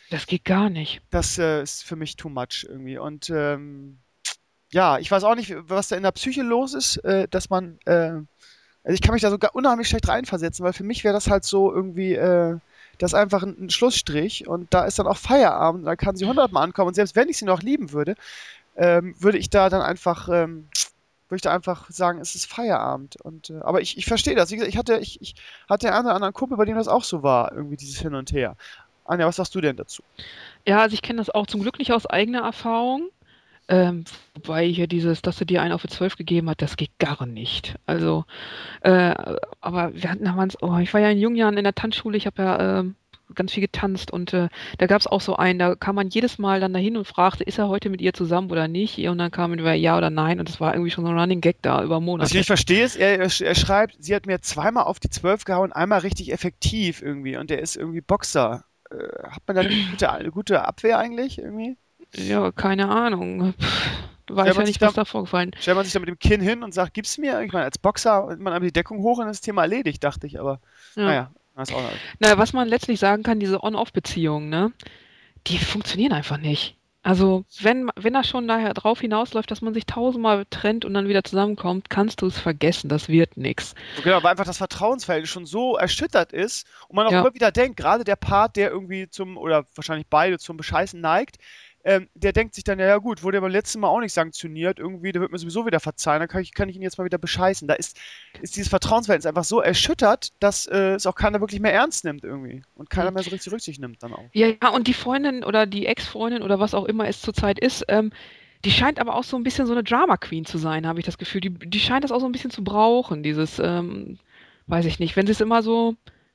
Das geht gar nicht. Das äh, ist für mich too much irgendwie. Und ähm, ja, ich weiß auch nicht, was da in der Psyche los ist, äh, dass man, äh, also ich kann mich da sogar unheimlich schlecht reinversetzen, weil für mich wäre das halt so irgendwie, äh, das ist einfach ein, ein Schlussstrich und da ist dann auch Feierabend, da kann sie hundertmal ankommen und selbst wenn ich sie noch lieben würde, ähm, würde ich da dann einfach, ähm, würde ich da einfach sagen, es ist Feierabend. Und, äh, aber ich, ich verstehe das. Wie gesagt, ich hatte, ich, ich hatte einen oder anderen Kumpel, bei dem das auch so war, irgendwie dieses Hin und Her. Anja, was sagst du denn dazu? Ja, also ich kenne das auch zum Glück nicht aus eigener Erfahrung. Ähm, wobei hier dieses, dass er dir einen auf die zwölf gegeben hat, das geht gar nicht. Also, äh, aber wir hatten damals, oh, ich war ja in jungen Jahren in der Tanzschule, ich habe ja ähm, ganz viel getanzt und äh, da gab es auch so einen, da kam man jedes Mal dann dahin und fragte, ist er heute mit ihr zusammen oder nicht? Und dann kam entweder ja oder nein und das war irgendwie schon so ein Running Gag da über Monate. Was ich nicht verstehe ist, er, er schreibt, sie hat mir zweimal auf die zwölf gehauen, einmal richtig effektiv irgendwie und der ist irgendwie Boxer. Äh, hat man da eine gute, eine gute Abwehr eigentlich irgendwie? Ja, keine Ahnung. Pff, weiß ja nicht, was da vorgefallen ist. Stellt man sich da mit dem Kinn hin und sagt, gib's mir? Ich meine, als Boxer nimmt man aber die Deckung hoch und das Thema erledigt, dachte ich, aber ja. naja. Das ist auch naja, was man letztlich sagen kann, diese On-Off-Beziehungen, ne, die funktionieren einfach nicht. Also, wenn, wenn das schon daher drauf hinausläuft, dass man sich tausendmal trennt und dann wieder zusammenkommt, kannst du es vergessen, das wird nichts. So, genau, weil einfach das Vertrauensverhältnis schon so erschüttert ist und man auch Ja. immer wieder denkt, gerade der Part, der irgendwie zum, oder wahrscheinlich beide zum Bescheißen neigt, ähm, der denkt sich dann, ja, ja gut, wurde ja beim letzten Mal auch nicht sanktioniert, irgendwie, der wird mir sowieso wieder verzeihen, dann kann ich, kann ich ihn jetzt mal wieder bescheißen. Da ist, ist dieses Vertrauensverhältnis einfach so erschüttert, dass äh, es auch keiner wirklich mehr ernst nimmt irgendwie und keiner mehr so richtig Rücksicht nimmt dann auch. Ja, ja, und die Freundin oder die Ex-Freundin oder was auch immer es zurzeit ist, ähm, die scheint aber auch so ein bisschen so eine Drama-Queen zu sein, habe ich das Gefühl. Die, die scheint das auch so ein bisschen zu brauchen, dieses, ähm, weiß ich nicht, wenn sie es immer so,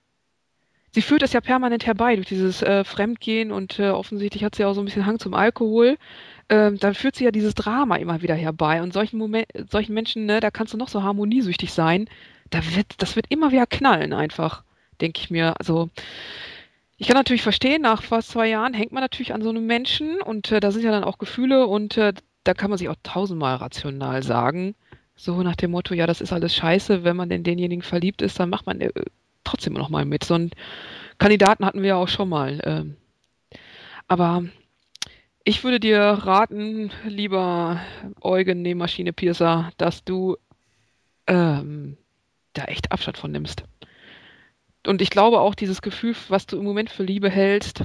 sie führt es ja permanent herbei durch dieses äh, Fremdgehen und äh, offensichtlich hat sie auch so ein bisschen Hang zum Alkohol. Ähm, dann führt sie ja dieses Drama immer wieder herbei und solchen Moment, solchen Menschen, ne, da kannst du noch so harmoniesüchtig sein, da wird, das wird immer wieder knallen einfach, denke ich mir. Also ich kann natürlich verstehen, nach fast zwei Jahren hängt man natürlich an so einem Menschen und äh, da sind ja dann auch Gefühle und äh, da kann man sich auch tausendmal rational sagen, so nach dem Motto, ja, das ist alles scheiße, wenn man in denjenigen verliebt ist, dann macht man äh, trotzdem noch mal mit. So einen Kandidaten hatten wir ja auch schon mal. Ähm, aber ich würde dir raten, lieber Eugen Nähmaschine Piercer, dass du ähm, da echt Abstand von nimmst. Und ich glaube auch, dieses Gefühl, was du im Moment für Liebe hältst,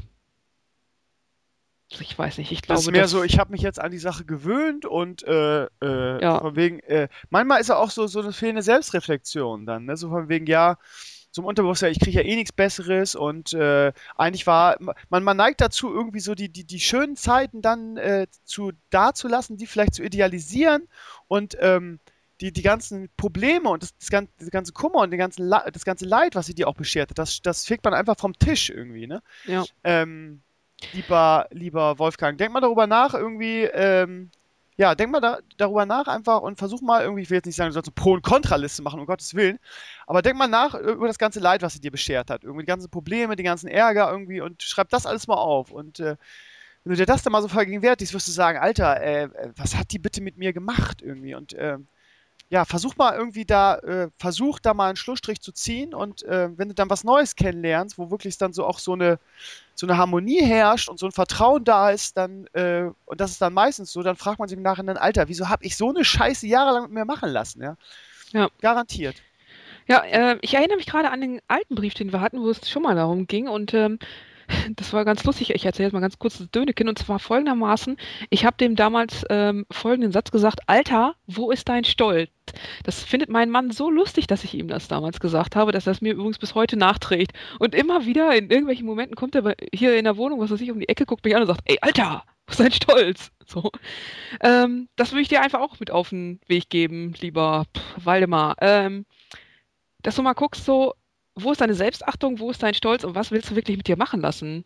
ich weiß nicht, ich glaube... Das ist mehr so, ich habe mich jetzt an die Sache gewöhnt und äh, äh, Ja. von wegen, äh, manchmal ist ja auch so, so eine fehlende Selbstreflexion dann, ne? So von wegen, ja, so im Unterbewusstsein, ich kriege ja eh nichts Besseres und äh, eigentlich war, man, man neigt dazu, irgendwie so die, die, die schönen Zeiten dann äh, zu dazulassen, die vielleicht zu idealisieren und ähm, die, die ganzen Probleme und das, das, ganze, das ganze Kummer und den ganzen Le das ganze Leid, was sie dir auch beschert hat, das, das fegt man einfach vom Tisch irgendwie, ne? Ja. Ähm, lieber, lieber Wolfgang, denk mal darüber nach, irgendwie, ähm, ja, denk mal da, darüber nach einfach und versuch mal irgendwie, ich will jetzt nicht sagen, du sollst eine Pro- und Kontraliste machen, um Gottes Willen, aber denk mal nach über das ganze Leid, was sie dir beschert hat, irgendwie die ganzen Probleme, den ganzen Ärger irgendwie und schreib das alles mal auf und äh, wenn du dir das dann mal so vergegenwärtigst, wirst du sagen, Alter, äh, was hat die bitte mit mir gemacht irgendwie und äh, ja, versuch mal irgendwie da, äh, versuch da mal einen Schlussstrich zu ziehen und äh, wenn du dann was Neues kennenlernst, wo wirklich dann so auch so eine, so eine Harmonie herrscht und so ein Vertrauen da ist, dann, äh, und das ist dann meistens so, dann fragt man sich im Nachhinein, Alter, wieso habe ich so eine Scheiße jahrelang mit mir machen lassen, ja? Ja. Garantiert. Ja, äh, ich erinnere mich gerade an den alten Brief, den wir hatten, wo es schon mal darum ging und ähm, das war ganz lustig. Ich erzähle jetzt mal ganz kurz das Dönekin und zwar folgendermaßen. Ich habe dem damals ähm, folgenden Satz gesagt: Alter, wo ist dein Stolz? Das findet mein Mann so lustig, dass ich ihm das damals gesagt habe, dass er es mir übrigens bis heute nachträgt. Und immer wieder in irgendwelchen Momenten kommt er bei, hier in der Wohnung, was weiß ich, um die Ecke, guckt mich an und sagt: Ey, Alter, wo ist dein Stolz? So. Ähm, das würde ich dir einfach auch mit auf den Weg geben, lieber pff, Waldemar. Ähm, dass du mal guckst, so, wo ist deine Selbstachtung, wo ist dein Stolz und was willst du wirklich mit dir machen lassen?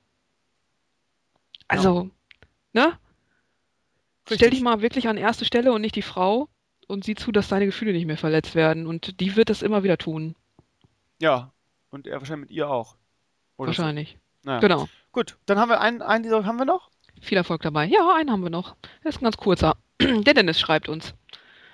Also, ja. Ne? Richtig. Stell dich mal wirklich an erste Stelle und nicht die Frau und sieh zu, dass deine Gefühle nicht mehr verletzt werden und die wird das immer wieder tun. Ja, und er wahrscheinlich mit ihr auch. Oder wahrscheinlich. So. Naja. Genau. Gut, dann haben wir einen, einen dieser haben wir noch? Viel Erfolg dabei. Ja, einen haben wir noch. Das ist ein ganz kurzer. Der Dennis schreibt uns.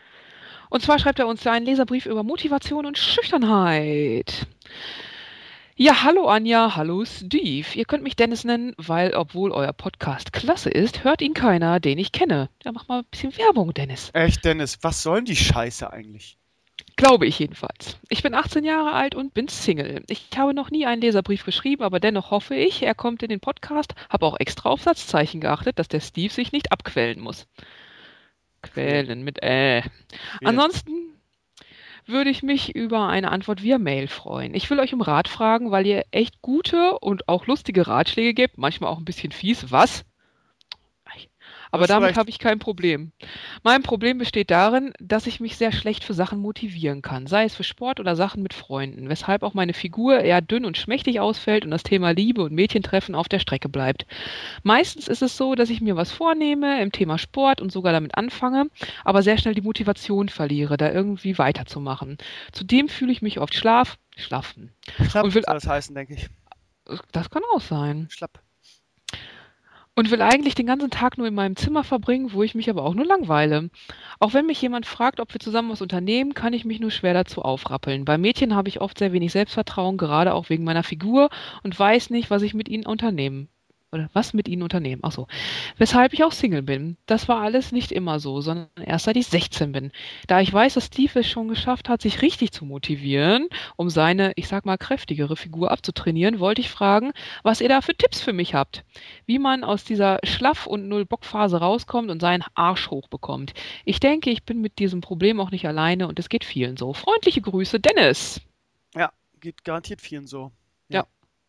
Und zwar schreibt er uns einen Leserbrief über Motivation und Schüchternheit. Ja, hallo Anja, hallo Steve. Ihr könnt mich Dennis nennen, weil, obwohl euer Podcast klasse ist, hört ihn keiner, den ich kenne. Ja, mach mal ein bisschen Werbung, Dennis. Echt, Dennis, was soll denn die Scheiße eigentlich? Glaube ich jedenfalls. Ich bin achtzehn Jahre alt und bin Single. Ich habe noch nie einen Leserbrief geschrieben, aber dennoch hoffe ich, er kommt in den Podcast. Habe auch extra auf Satzzeichen geachtet, dass der Steve sich nicht abquälen muss. Quälen mit äh. Ansonsten würde ich mich über eine Antwort via Mail freuen. Ich will euch um Rat fragen, weil ihr echt gute und auch lustige Ratschläge gebt, manchmal auch ein bisschen fies. Was? Aber damit habe ich kein Problem. Mein Problem besteht darin, dass ich mich sehr schlecht für Sachen motivieren kann, sei es für Sport oder Sachen mit Freunden, weshalb auch meine Figur eher dünn und schmächtig ausfällt und das Thema Liebe und Mädchentreffen auf der Strecke bleibt. Meistens ist es so, dass ich mir was vornehme im Thema Sport und sogar damit anfange, aber sehr schnell die Motivation verliere, da irgendwie weiterzumachen. Zudem fühle ich mich oft schlaf, schlaffen. Schlapp und will, soll das heißen, denke ich. Das kann auch sein. Schlapp. Und will eigentlich den ganzen Tag nur in meinem Zimmer verbringen, wo ich mich aber auch nur langweile. Auch wenn mich jemand fragt, ob wir zusammen was unternehmen, kann ich mich nur schwer dazu aufrappeln. Bei Mädchen habe ich oft sehr wenig Selbstvertrauen, gerade auch wegen meiner Figur und weiß nicht, was ich mit ihnen unternehmen. Oder was mit ihnen unternehmen. Ach so. Weshalb ich auch Single bin. Das war alles nicht immer so, sondern erst seit ich sechzehn bin. Da ich weiß, dass Steve es schon geschafft hat, sich richtig zu motivieren, um seine, ich sag mal, kräftigere Figur abzutrainieren, wollte ich fragen, was ihr da für Tipps für mich habt. Wie man aus dieser Schlaff- und Null-Bock-Phase rauskommt und seinen Arsch hochbekommt. Ich denke, ich bin mit diesem Problem auch nicht alleine und es geht vielen so. Freundliche Grüße, Dennis. Ja, geht garantiert vielen so. Ja.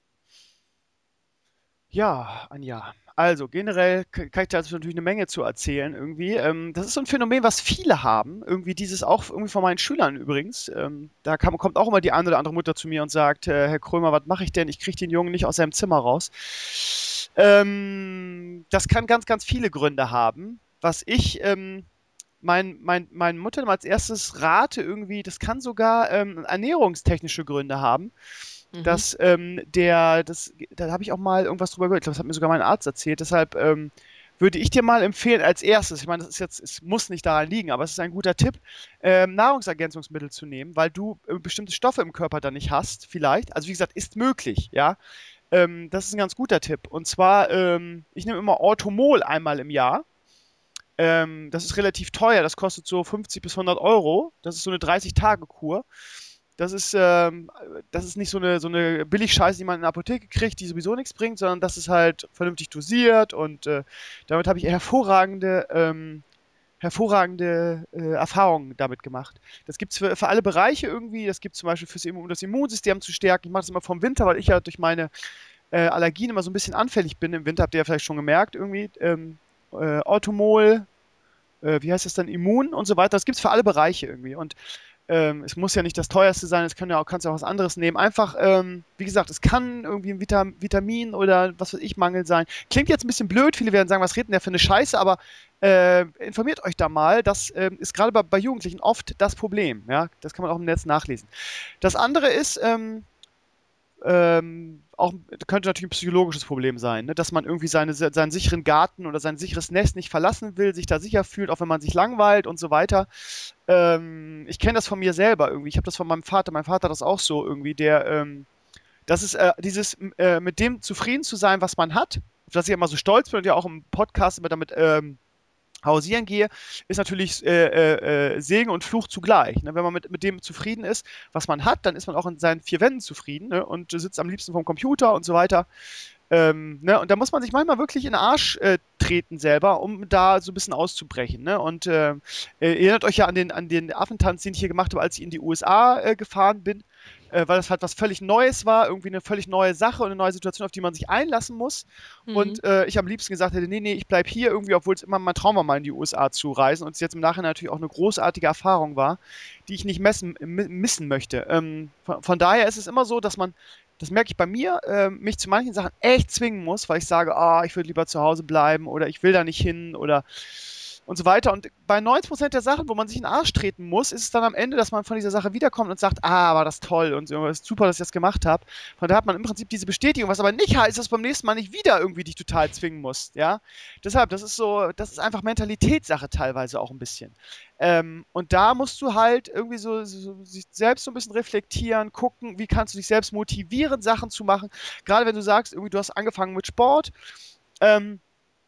Ja, Anja. Also generell k- kann ich da natürlich eine Menge zu erzählen irgendwie. Ähm, das ist so ein Phänomen, was viele haben. Irgendwie dieses auch irgendwie von meinen Schülern übrigens. Ähm, da kam, kommt auch immer die eine oder andere Mutter zu mir und sagt, äh, Herr Krömer, was mache ich denn? Ich kriege den Jungen nicht aus seinem Zimmer raus. Ähm, das kann ganz, ganz viele Gründe haben. Was ich ähm, mein, mein, meinen Muttern als erstes rate irgendwie, das kann sogar ähm, ernährungstechnische Gründe haben. Mhm. Dass ähm, der, das, da habe ich auch mal irgendwas drüber gehört, ich glaube, das hat mir sogar mein Arzt erzählt, deshalb ähm, würde ich dir mal empfehlen, als erstes, ich meine, das ist jetzt, es muss nicht daran liegen, aber es ist ein guter Tipp, ähm, Nahrungsergänzungsmittel zu nehmen, weil du äh, bestimmte Stoffe im Körper dann nicht hast, vielleicht, also wie gesagt, ist möglich, ja, ähm, das ist ein ganz guter Tipp, und zwar, ähm, ich nehme immer Orthomol einmal im Jahr, ähm, das ist relativ teuer, das kostet so fünfzig bis hundert Euro, das ist so eine dreißig-Tage-Kur. Das ist, ähm, das ist nicht so eine, so eine Billigscheiße, die man in der Apotheke kriegt, die sowieso nichts bringt, sondern das ist halt vernünftig dosiert und äh, damit habe ich hervorragende, ähm, hervorragende äh, Erfahrungen damit gemacht. Das gibt es für, für alle Bereiche irgendwie. Das gibt es zum Beispiel fürs Immun, um das Immunsystem zu stärken. Ich mache das immer vom Winter, weil ich ja durch meine äh, Allergien immer so ein bisschen anfällig bin. Im Winter habt ihr ja vielleicht schon gemerkt irgendwie. Ähm, äh, Orthomol, äh, wie heißt das dann, Immun und so weiter. Das gibt es für alle Bereiche irgendwie. Und Ähm, es muss ja nicht das teuerste sein, es kann ja auch, kannst ja auch was anderes nehmen. Einfach, ähm, wie gesagt, es kann irgendwie ein Vitam Vitamin oder was weiß ich, Mangel sein. Klingt jetzt ein bisschen blöd, viele werden sagen, was redet denn der für eine Scheiße, aber äh, informiert euch da mal. Das äh, ist gerade bei, bei Jugendlichen oft das Problem. Ja? Das kann man auch im Netz nachlesen. Das andere ist, ähm, ähm, auch könnte natürlich ein psychologisches Problem sein, ne? Dass man irgendwie seine, seinen sicheren Garten oder sein sicheres Nest nicht verlassen will, sich da sicher fühlt, auch wenn man sich langweilt und so weiter. Ähm, ich kenne das von mir selber irgendwie. Ich habe das von meinem Vater. Mein Vater hat das auch so irgendwie. Der, ähm, das ist äh, dieses äh, mit dem zufrieden zu sein, was man hat, auf das ich immer so stolz bin und ja auch im Podcast immer damit ähm, hausieren gehe, ist natürlich äh, äh, äh, Segen und Fluch zugleich. Ne? Wenn man mit, mit dem zufrieden ist, was man hat, dann ist man auch in seinen vier Wänden zufrieden, ne? Und sitzt am liebsten vorm Computer und so weiter. Ähm, ne? Und da muss man sich manchmal wirklich in den Arsch äh, treten selber, um da so ein bisschen auszubrechen. Ne? Und äh, erinnert euch ja an den, an den Affentanz, den ich hier gemacht habe, als ich in die U S A äh, gefahren bin, äh, weil das halt was völlig Neues war, irgendwie eine völlig neue Sache und eine neue Situation, auf die man sich einlassen muss. Mhm. Und äh, ich am liebsten gesagt hätte, nee, nee, ich bleib hier irgendwie, obwohl es immer mein Traum war, mal in die U S A zu reisen und es jetzt im Nachhinein natürlich auch eine großartige Erfahrung war, die ich nicht messen, missen möchte. Ähm, von, von daher ist es immer so, dass man, das merke ich bei mir, äh, mich zu manchen Sachen echt zwingen muss, weil ich sage, ah, ich würde lieber zu Hause bleiben oder ich will da nicht hin oder und so weiter. Und bei neunzig Prozent der Sachen, wo man sich in den Arsch treten muss, ist es dann am Ende, dass man von dieser Sache wiederkommt und sagt, ah, war das toll und so, ist super, dass ich das gemacht habe. Von da hat man im Prinzip diese Bestätigung, was aber nicht heißt, dass du beim nächsten Mal nicht wieder irgendwie dich total zwingen musst, ja. Deshalb, das ist so, das ist einfach Mentalitätssache teilweise auch ein bisschen. Ähm, und da musst du halt irgendwie so, so, so sich selbst so ein bisschen reflektieren, gucken, wie kannst du dich selbst motivieren, Sachen zu machen. Gerade wenn du sagst, irgendwie du hast angefangen mit Sport, ähm,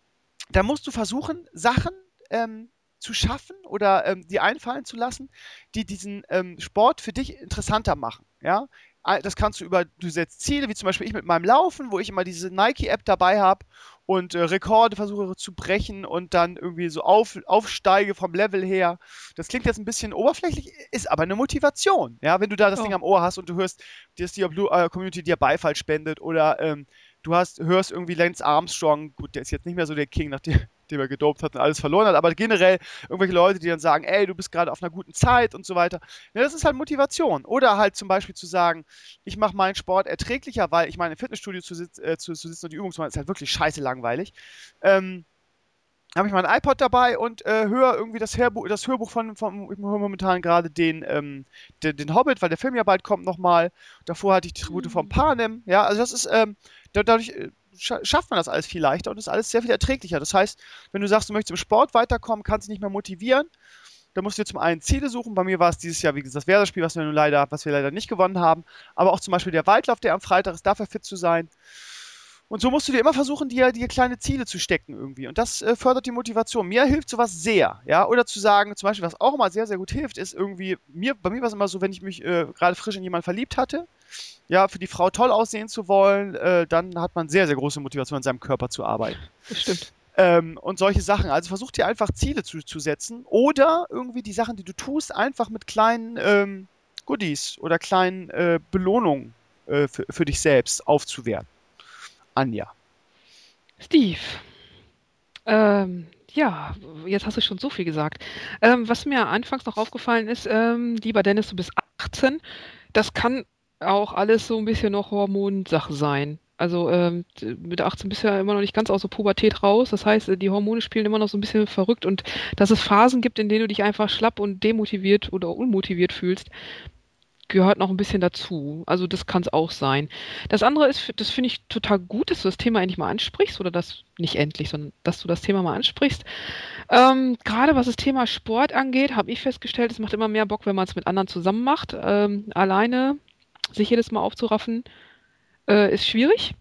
da musst du versuchen, Sachen ähm, zu schaffen oder ähm, dir einfallen zu lassen, die diesen ähm, Sport für dich interessanter machen. Ja? Das kannst du über, du setzt Ziele, wie zum Beispiel ich mit meinem Laufen, wo ich immer diese Nike-App dabei habe und äh, Rekorde versuche zu brechen und dann irgendwie so auf, aufsteige vom Level her. Das klingt jetzt ein bisschen oberflächlich, ist aber eine Motivation. Ja? Wenn du da das oh. Ding am Ohr hast und du hörst, dass die Blue äh, Community dir Beifall spendet oder ähm, du hast, hörst irgendwie Lance Armstrong, gut, der ist jetzt nicht mehr so der King, nachdem dem er gedopt hat und alles verloren hat, aber generell irgendwelche Leute, die dann sagen, ey, du bist gerade auf einer guten Zeit und so weiter. Ja, das ist halt Motivation. Oder halt zum Beispiel zu sagen, ich mache meinen Sport erträglicher, weil ich meine, im Fitnessstudio zu, sitz, äh, zu, zu sitzen und die Übungen zu machen, ist halt wirklich scheiße langweilig. Ähm, habe ich mein iPod dabei und äh, höre irgendwie das Hörbuch, das Hörbuch von, von ich höre momentan gerade den, ähm, den, den Hobbit, weil der Film ja bald kommt nochmal. Davor hatte ich die Tribute von Panem. Ja, also das ist, ähm, dadurch äh, schafft man das alles viel leichter und ist alles sehr viel erträglicher. Das heißt, wenn du sagst, du möchtest im Sport weiterkommen, kannst dich nicht mehr motivieren, dann musst du dir zum einen Ziele suchen. Bei mir war es dieses Jahr, wie gesagt, das Werder-Spiel, was wir nun leider, was wir leider nicht gewonnen haben, aber auch zum Beispiel der Waldlauf, der am Freitag ist, dafür fit zu sein. Und so musst du dir immer versuchen, dir, dir kleine Ziele zu stecken irgendwie. Und das äh, fördert die Motivation. Mir hilft sowas sehr, ja. Oder zu sagen, zum Beispiel, was auch immer sehr, sehr gut hilft, ist irgendwie, mir, bei mir war es immer so, wenn ich mich äh, gerade frisch in jemanden verliebt hatte, ja, für die Frau toll aussehen zu wollen, äh, dann hat man sehr, sehr große Motivation, an seinem Körper zu arbeiten. Das stimmt. Ähm, und solche Sachen. Also versuch dir einfach Ziele zu, zu setzen oder irgendwie die Sachen, die du tust, einfach mit kleinen ähm, Goodies oder kleinen äh, Belohnungen äh, für, für dich selbst aufzuwerten. Anja. Steve. Ähm, ja, jetzt hast du schon so viel gesagt. Ähm, was mir anfangs noch aufgefallen ist, ähm, lieber Dennis, du bist achtzehn. Das kann auch alles so ein bisschen noch Hormonsache sein. Also ähm, mit achtzehn bist du ja immer noch nicht ganz aus der Pubertät raus. Das heißt, die Hormone spielen immer noch so ein bisschen verrückt und dass es Phasen gibt, in denen du dich einfach schlapp und demotiviert oder unmotiviert fühlst, gehört noch ein bisschen dazu. Also das kann es auch sein. Das andere ist, das finde ich total gut, dass du das Thema endlich mal ansprichst oder das nicht endlich, sondern dass du das Thema mal ansprichst. Ähm, gerade was das Thema Sport angeht, habe ich festgestellt, es macht immer mehr Bock, wenn man es mit anderen zusammen macht. Ähm, alleine sich jedes Mal aufzuraffen, äh, ist schwierig.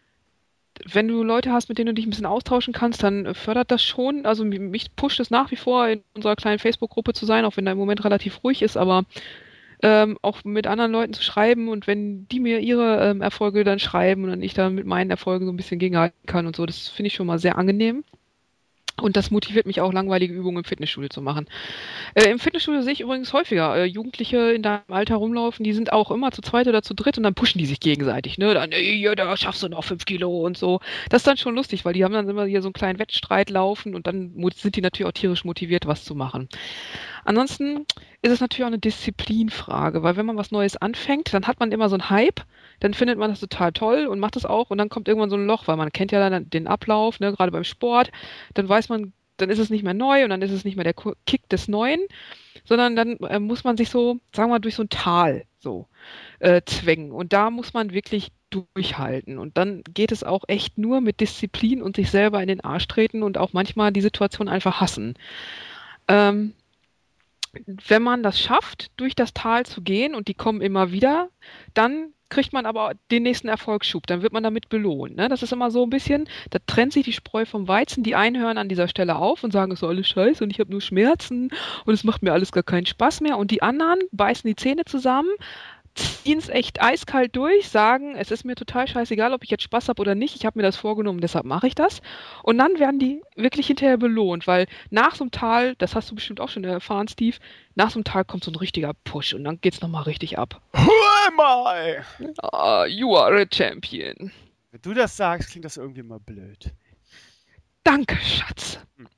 Wenn du Leute hast, mit denen du dich ein bisschen austauschen kannst, dann fördert das schon. Also mich pusht es nach wie vor, in unserer kleinen Facebook-Gruppe zu sein, auch wenn da im Moment relativ ruhig ist, aber Ähm, auch mit anderen Leuten zu schreiben und wenn die mir ihre ähm, Erfolge dann schreiben und ich dann mit meinen Erfolgen so ein bisschen gegenhalten kann und so, das finde ich schon mal sehr angenehm. Und das motiviert mich auch, langweilige Übungen im Fitnessstudio zu machen. Äh, Im Fitnessstudio sehe ich übrigens häufiger äh, Jugendliche in deinem Alter rumlaufen, die sind auch immer zu zweit oder zu dritt und dann pushen die sich gegenseitig. Ne? Dann, ey, da schaffst du noch fünf Kilo und so. Das ist dann schon lustig, weil die haben dann immer hier so einen kleinen Wettstreit laufen und dann sind die natürlich auch tierisch motiviert, was zu machen. Ansonsten ist es natürlich auch eine Disziplinfrage, weil wenn man was Neues anfängt, dann hat man immer so einen Hype, dann findet man das total toll und macht das auch und dann kommt irgendwann so ein Loch, weil man kennt ja dann den Ablauf, ne, gerade beim Sport, dann weiß man, dann ist es nicht mehr neu und dann ist es nicht mehr der Kick des Neuen, sondern dann äh, muss man sich so, sagen wir mal, durch so ein Tal so äh, zwängen und da muss man wirklich durchhalten und dann geht es auch echt nur mit Disziplin und sich selber in den Arsch treten und auch manchmal die Situation einfach hassen. Ähm, Wenn man das schafft, durch das Tal zu gehen und die kommen immer wieder, dann kriegt man aber den nächsten Erfolgsschub, dann wird man damit belohnt. Ne? Das ist immer so ein bisschen, da trennt sich die Spreu vom Weizen, die einen hören an dieser Stelle auf und sagen, es ist alles scheiße und ich habe nur Schmerzen und es macht mir alles gar keinen Spaß mehr und die anderen beißen die Zähne zusammen, ziehen es echt eiskalt durch, sagen, es ist mir total scheißegal, ob ich jetzt Spaß habe oder nicht, ich habe mir das vorgenommen, deshalb mache ich das. Und dann werden die wirklich hinterher belohnt, weil nach so einem Tal, das hast du bestimmt auch schon erfahren, Steve, nach so einem Tal kommt so ein richtiger Push und dann geht's nochmal richtig ab. Who am I? Uh, you are a champion. Wenn du das sagst, klingt das irgendwie immer blöd. Danke, Schatz. Hm.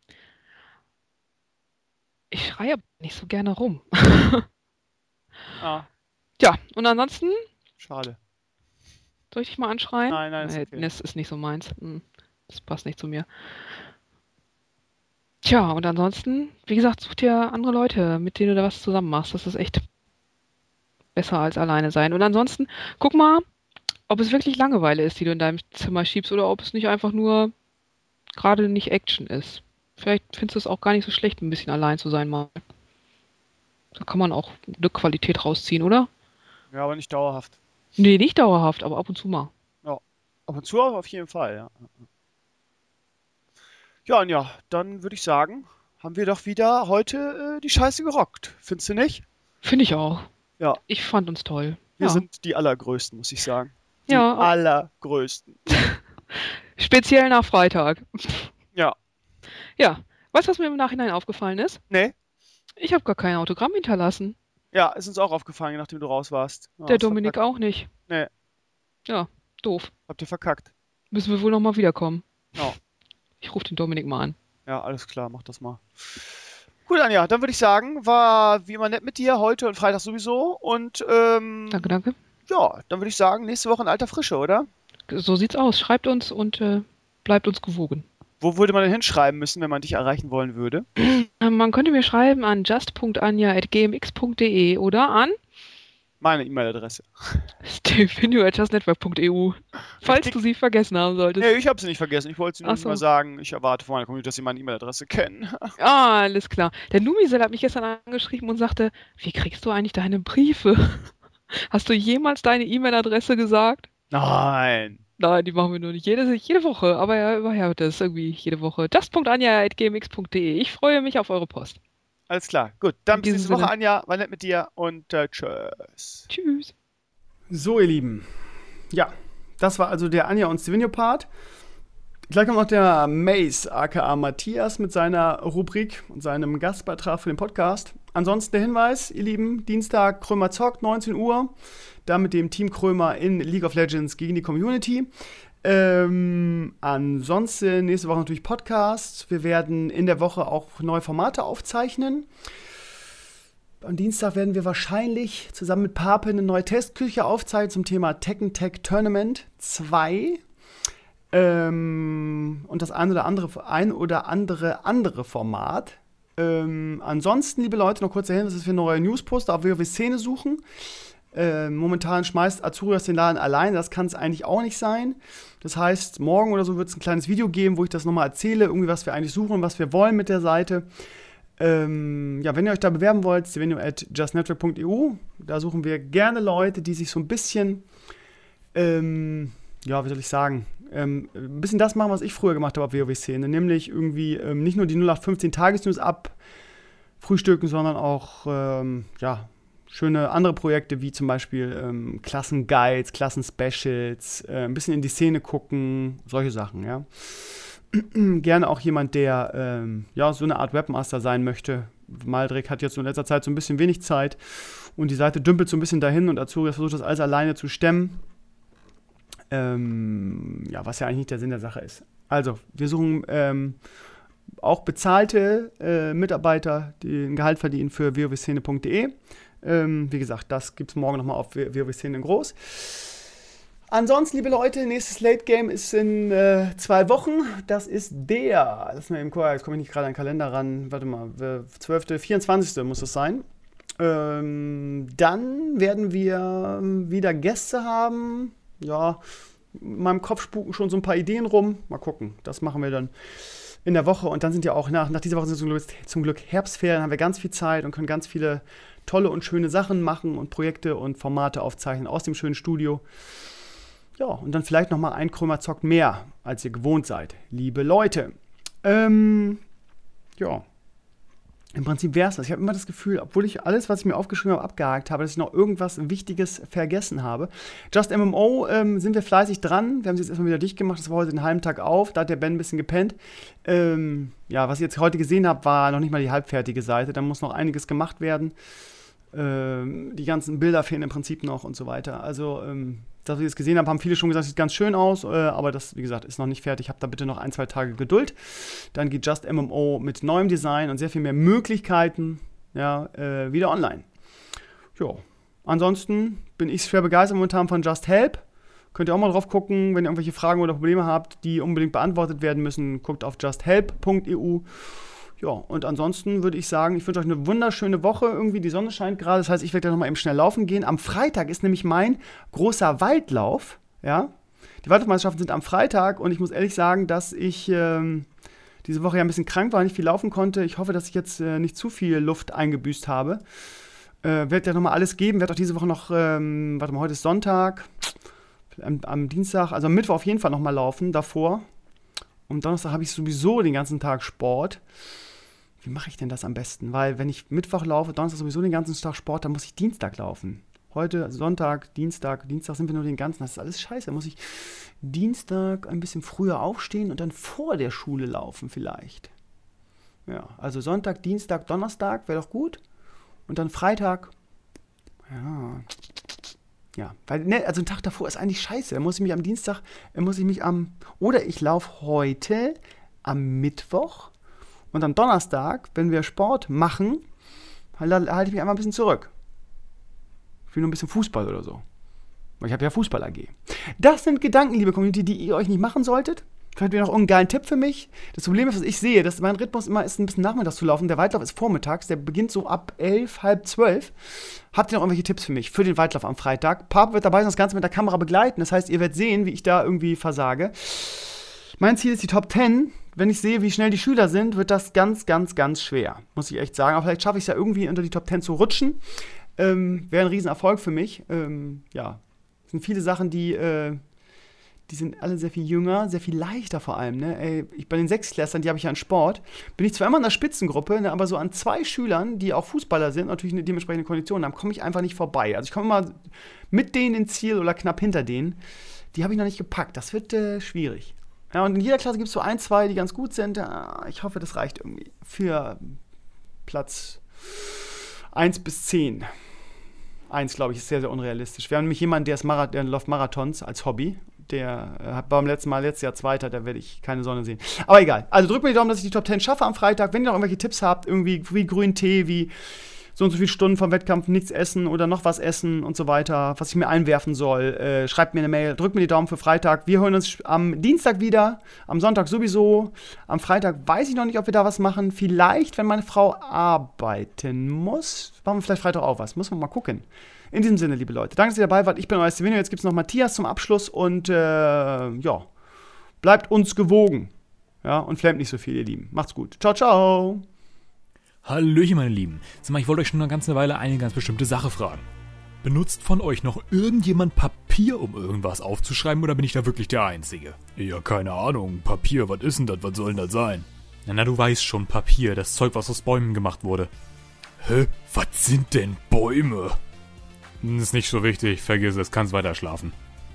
Ich schreie aber nicht so gerne rum. Ah. Ja, und ansonsten? Schade. Soll ich dich mal anschreien? Nein, nein, ist okay. Das ist nicht so meins. Das passt nicht zu mir. Tja, und ansonsten, wie gesagt, such dir andere Leute, mit denen du da was zusammen machst. Das ist echt besser als alleine sein. Und ansonsten, guck mal, ob es wirklich Langeweile ist, die du in deinem Zimmer schiebst, oder ob es nicht einfach nur gerade nicht Action ist. Vielleicht findest du es auch gar nicht so schlecht, ein bisschen allein zu sein mal. Da kann man auch eine Qualität rausziehen, oder? Ja, aber nicht dauerhaft. Nee, nicht dauerhaft, aber ab und zu mal. Ja, ab und zu auf jeden Fall, ja. Ja, Anja, dann würde ich sagen, haben wir doch wieder heute äh, die Scheiße gerockt. Findest du nicht? Finde ich auch. Ja. Ich fand uns toll. Wir ja. sind die Allergrößten, muss ich sagen. Die ja. Allergrößten. Speziell nach Freitag. Ja. Ja. Weißt du, was mir im Nachhinein aufgefallen ist? Nee. Ich habe gar kein Autogramm hinterlassen. Ja, ist uns auch aufgefallen, nachdem du raus warst. Ja, Der Dominik verkackt. Auch nicht. Nee. Ja, doof. Habt ihr verkackt. Müssen wir wohl nochmal wiederkommen. Ja. Ich rufe den Dominik mal an. Ja, alles klar, mach das mal. Gut, Anja, dann würde ich sagen, war wie immer nett mit dir, heute und Freitag sowieso. Und, ähm... Danke, danke. Ja, dann würde ich sagen, nächste Woche in alter Frische, oder? So sieht's aus. Schreibt uns und äh, bleibt uns gewogen. Wo würde man denn hinschreiben müssen, wenn man dich erreichen wollen würde? Man könnte mir schreiben an just punkt anja at g m x punkt d e oder an meine E-Mail-Adresse. stevenio at just network punkt e u. Falls du sie vergessen haben solltest. Nee, ich habe sie nicht vergessen. Ich wollte sie nur so. mal sagen. Ich erwarte von meiner Community, dass sie meine E-Mail-Adresse kennen. Ah, alles klar. Der Numisel hat mich gestern angeschrieben und sagte, wie kriegst du eigentlich deine Briefe? Hast du jemals deine E-Mail-Adresse gesagt? Nein. Nein, die machen wir nur nicht jede, jede Woche, aber er überhört das irgendwie jede Woche. just punkt anja at g m x punkt d e. Ich freue mich auf eure Post. Alles klar, gut. Dann bis nächste Woche, Sinne. Anja. War nett mit dir und äh, tschüss. Tschüss. So, ihr Lieben. Ja, das war also der Anja und Stevenio-Part. Gleich kommt noch der Mace, aka Matthias, mit seiner Rubrik und seinem Gastbeitrag für den Podcast. Ansonsten der Hinweis, ihr Lieben, Dienstag Krömer zockt, neunzehn Uhr. Da mit dem Team Krömer in League of Legends gegen die Community. Ähm, ansonsten nächste Woche natürlich Podcast. Wir werden in der Woche auch neue Formate aufzeichnen. Am Dienstag werden wir wahrscheinlich zusammen mit Pape eine neue Testküche aufzeichnen zum Thema Tekken Tag Tournament zwei. Ähm, und das ein oder andere, ein oder andere andere Format. Ähm, ansonsten, liebe Leute, noch kurz dahin, dass wir neue Newsposter auf WoW-Szene suchen. Äh, momentan schmeißt Azurias den Laden allein, das kann es eigentlich auch nicht sein. Das heißt, morgen oder so wird es ein kleines Video geben, wo ich das nochmal erzähle, irgendwie was wir eigentlich suchen und was wir wollen mit der Seite. Ähm, ja, wenn ihr euch da bewerben wollt, stevenio at just network punkt e u, da suchen wir gerne Leute, die sich so ein bisschen, ähm, ja, wie soll ich sagen, ähm, ein bisschen das machen, was ich früher gemacht habe auf WoW-Szene, nämlich irgendwie ähm, nicht nur die null acht fünfzehn Tagesnews abfrühstücken, sondern auch, ähm, ja, schöne andere Projekte, wie zum Beispiel ähm, Klassenguides, Klassenspecials, äh, ein bisschen in die Szene gucken, solche Sachen, ja. Gerne auch jemand, der ähm, ja, so eine Art Webmaster sein möchte. Maldrick hat jetzt in letzter Zeit so ein bisschen wenig Zeit und die Seite dümpelt so ein bisschen dahin und Azurias versucht das alles alleine zu stemmen. Ähm, ja, was ja eigentlich nicht der Sinn der Sache ist. Also, wir suchen ähm, auch bezahlte äh, Mitarbeiter, die ein Gehalt verdienen für w o w szene punkt d e. Ähm, wie gesagt, das gibt es morgen nochmal auf WoW-Szene in groß. Ansonsten, liebe Leute, nächstes Late Game ist in äh, zwei Wochen. Das ist der, lass mal eben gucken, jetzt komme ich nicht gerade an den Kalender ran. Warte mal, zwölfter, vierundzwanzigster muss es sein. Ähm, dann werden wir wieder Gäste haben. Ja, in meinem Kopf spuken schon so ein paar Ideen rum. Mal gucken, das machen wir dann in der Woche. Und dann sind ja auch nach, nach dieser Woche sind zum Glück, zum Glück Herbstferien, haben wir ganz viel Zeit und können ganz viele tolle und schöne Sachen machen und Projekte und Formate aufzeichnen aus dem schönen Studio. Ja, und dann vielleicht nochmal ein Krömer zockt mehr, als ihr gewohnt seid, liebe Leute. Ähm, ja, im Prinzip wäre es das. Ich habe immer das Gefühl, obwohl ich alles, was ich mir aufgeschrieben habe, abgehakt habe, dass ich noch irgendwas Wichtiges vergessen habe. Just M M O ähm, sind wir fleißig dran. Wir haben sie jetzt erstmal wieder dicht gemacht. Das war heute den halben Tag auf. Da hat der Ben ein bisschen gepennt. Ähm, ja, was ich jetzt heute gesehen habe, war noch nicht mal die halbfertige Seite. Da muss noch einiges gemacht werden. Ähm, die ganzen Bilder fehlen im Prinzip noch und so weiter. Also, ähm, das, was ich jetzt gesehen habe, haben viele schon gesagt, sieht ganz schön aus, äh, aber das, wie gesagt, ist noch nicht fertig. Habt da bitte noch ein, zwei Tage Geduld. Dann geht Just M M O mit neuem Design und sehr viel mehr Möglichkeiten, ja, äh, wieder online. Ja, ansonsten bin ich schwer begeistert momentan von Just Help. Könnt ihr auch mal drauf gucken, wenn ihr irgendwelche Fragen oder Probleme habt, die unbedingt beantwortet werden müssen. Guckt auf just help punkt e u. Ja, und ansonsten würde ich sagen, ich wünsche euch eine wunderschöne Woche. Irgendwie die Sonne scheint gerade, das heißt, ich werde ja nochmal eben schnell laufen gehen. Am Freitag ist nämlich mein großer Waldlauf, ja. Die Waldlaufmeisterschaften sind am Freitag und ich muss ehrlich sagen, dass ich ähm, diese Woche ja ein bisschen krank war, nicht viel laufen konnte. Ich hoffe, dass ich jetzt äh, nicht zu viel Luft eingebüßt habe. Äh, werde ja nochmal alles geben, werde auch diese Woche noch, ähm, warte mal, heute ist Sonntag, am, am Dienstag, also am Mittwoch auf jeden Fall nochmal laufen, davor. Und Donnerstag habe ich sowieso den ganzen Tag Sport. Wie mache ich denn das am besten? Weil wenn ich Mittwoch laufe, Donnerstag sowieso den ganzen Tag Sport, dann muss ich Dienstag laufen. Heute Sonntag, Dienstag, Dienstag sind wir nur den ganzen, das ist alles scheiße. Dann muss ich Dienstag ein bisschen früher aufstehen und dann vor der Schule laufen vielleicht. Ja, also Sonntag, Dienstag, Donnerstag wäre doch gut. Und dann Freitag, ja, ja, weil, ne, also ein Tag davor ist eigentlich scheiße. Da muss ich mich am Dienstag, muss ich mich am, oder ich laufe heute am Mittwoch. Und am Donnerstag, wenn wir Sport machen, halte ich mich einmal ein bisschen zurück. Ich will nur ein bisschen Fußball oder so. Weil ich habe ja Fußball-A G. Das sind Gedanken, liebe Community, die ihr euch nicht machen solltet. Vielleicht wäre noch irgendein geilen Tipp für mich. Das Problem ist, was ich sehe, dass mein Rhythmus immer ist, ein bisschen nachmittags zu laufen. Der Waldlauf ist vormittags, der beginnt so ab elf, halb zwölf. Habt ihr noch irgendwelche Tipps für mich, für den Waldlauf am Freitag? Papa wird dabei sein, das Ganze mit der Kamera begleiten. Das heißt, ihr werdet sehen, wie ich da irgendwie versage. Mein Ziel ist die Top zehn. Wenn ich sehe, wie schnell die Schüler sind, wird das ganz, ganz, ganz schwer. Muss ich echt sagen. Aber vielleicht schaffe ich es ja irgendwie unter die Top zehn zu rutschen. Ähm, wäre ein Riesenerfolg für mich. Ähm, ja, es sind viele Sachen, die, äh, die sind alle sehr viel jünger, sehr viel leichter vor allem. Ne? Ey, ich, bei den Sechsklässlern, die habe ich ja in Sport, bin ich zwar immer in der Spitzengruppe, ne, aber so an zwei Schülern, die auch Fußballer sind, natürlich eine dementsprechende Kondition haben, komme ich einfach nicht vorbei. Also ich komme immer mit denen ins Ziel oder knapp hinter denen. Die habe ich noch nicht gepackt. Das wird äh, schwierig. Ja, und in jeder Klasse gibt es so ein, zwei, die ganz gut sind. Ich hoffe, das reicht irgendwie für Platz eins bis zehn. eins, glaube ich, ist sehr, sehr unrealistisch. Wir haben nämlich jemanden, der, ist Marath- der läuft Marathons als Hobby. Der äh, war beim letzten Mal, letztes Jahr Zweiter, da werde ich keine Sonne sehen. Aber egal. Also drückt mir die Daumen, dass ich die Top zehn schaffe am Freitag. Wenn ihr noch irgendwelche Tipps habt, irgendwie wie grünen Tee, wie so und so viele Stunden vom Wettkampf nichts essen oder noch was essen und so weiter, was ich mir einwerfen soll, äh, schreibt mir eine Mail, drückt mir die Daumen für Freitag. Wir hören uns am Dienstag wieder, am Sonntag sowieso. Am Freitag weiß ich noch nicht, ob wir da was machen. Vielleicht, wenn meine Frau arbeiten muss, machen wir vielleicht Freitag auch was. Muss man mal gucken. In diesem Sinne, liebe Leute, danke, dass ihr dabei wart. Ich bin euer Stevenio. Jetzt gibt es noch Matthias zum Abschluss und äh, ja, bleibt uns gewogen. Ja, und flammt nicht so viel, ihr Lieben. Macht's gut. Ciao, ciao. Hallöchen, meine Lieben. Sag mal, ich wollte euch schon eine ganze Weile eine ganz bestimmte Sache fragen. Benutzt von euch noch irgendjemand Papier, um irgendwas aufzuschreiben, oder bin ich da wirklich der Einzige? Ja, keine Ahnung. Papier, was ist denn das? Was soll denn das sein? Na, na, du weißt schon, Papier, das Zeug, was aus Bäumen gemacht wurde. Hä? Was sind denn Bäume? Ist nicht so wichtig, vergiss es, kannst weiter schlafen.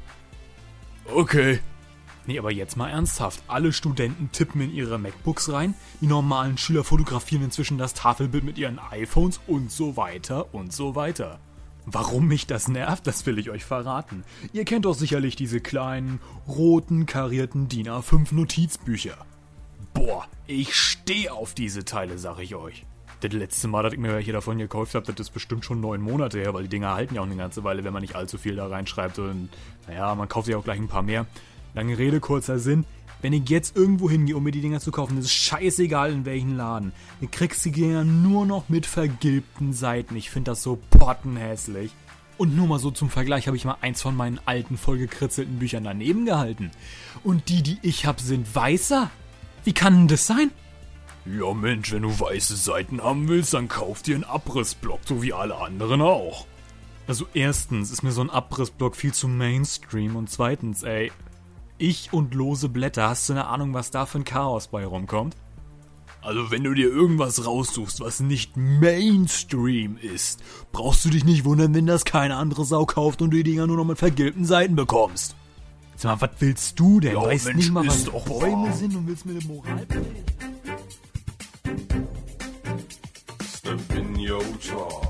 Okay. Nee, aber jetzt mal ernsthaft. Alle Studenten tippen in ihre MacBooks rein, die normalen Schüler fotografieren inzwischen das Tafelbild mit ihren iPhones und so weiter und so weiter. Warum mich das nervt, das will ich euch verraten. Ihr kennt doch sicherlich diese kleinen, roten, karierten D I N A fünf Notizbücher. Boah, ich stehe auf diese Teile, sag ich euch. Das letzte Mal, dass ich mir welche davon gekauft habe, das ist bestimmt schon neun Monate her, weil die Dinger halten ja auch eine ganze Weile, wenn man nicht allzu viel da reinschreibt. Und naja, man kauft sich auch gleich ein paar mehr. Lange Rede, kurzer Sinn. Wenn ich jetzt irgendwo hingehe, um mir die Dinger zu kaufen, ist es scheißegal in welchen Laden. Du kriegst die Dinger nur noch mit vergilbten Seiten. Ich finde das so pottenhässlich. Und nur mal so zum Vergleich habe ich mal eins von meinen alten, vollgekritzelten Büchern daneben gehalten. Und die, die ich habe, sind weißer. Wie kann denn das sein? Ja Mensch, wenn du weiße Seiten haben willst, dann kauf dir einen Abrissblock, so wie alle anderen auch. Also erstens ist mir so ein Abrissblock viel zu Mainstream und zweitens, ey, ich und lose Blätter, hast du eine Ahnung, was da für ein Chaos bei rumkommt? Also wenn du dir irgendwas raussuchst, was nicht Mainstream ist, brauchst du dich nicht wundern, wenn das keine andere Sau kauft und du die Dinger nur noch mit vergilbten Seiten bekommst. Sag mal, was willst du denn? Ja, weißt Mensch, nicht mal, was ist doch Bäume wahr. sind und willst mir eine Moral... Step in your truck.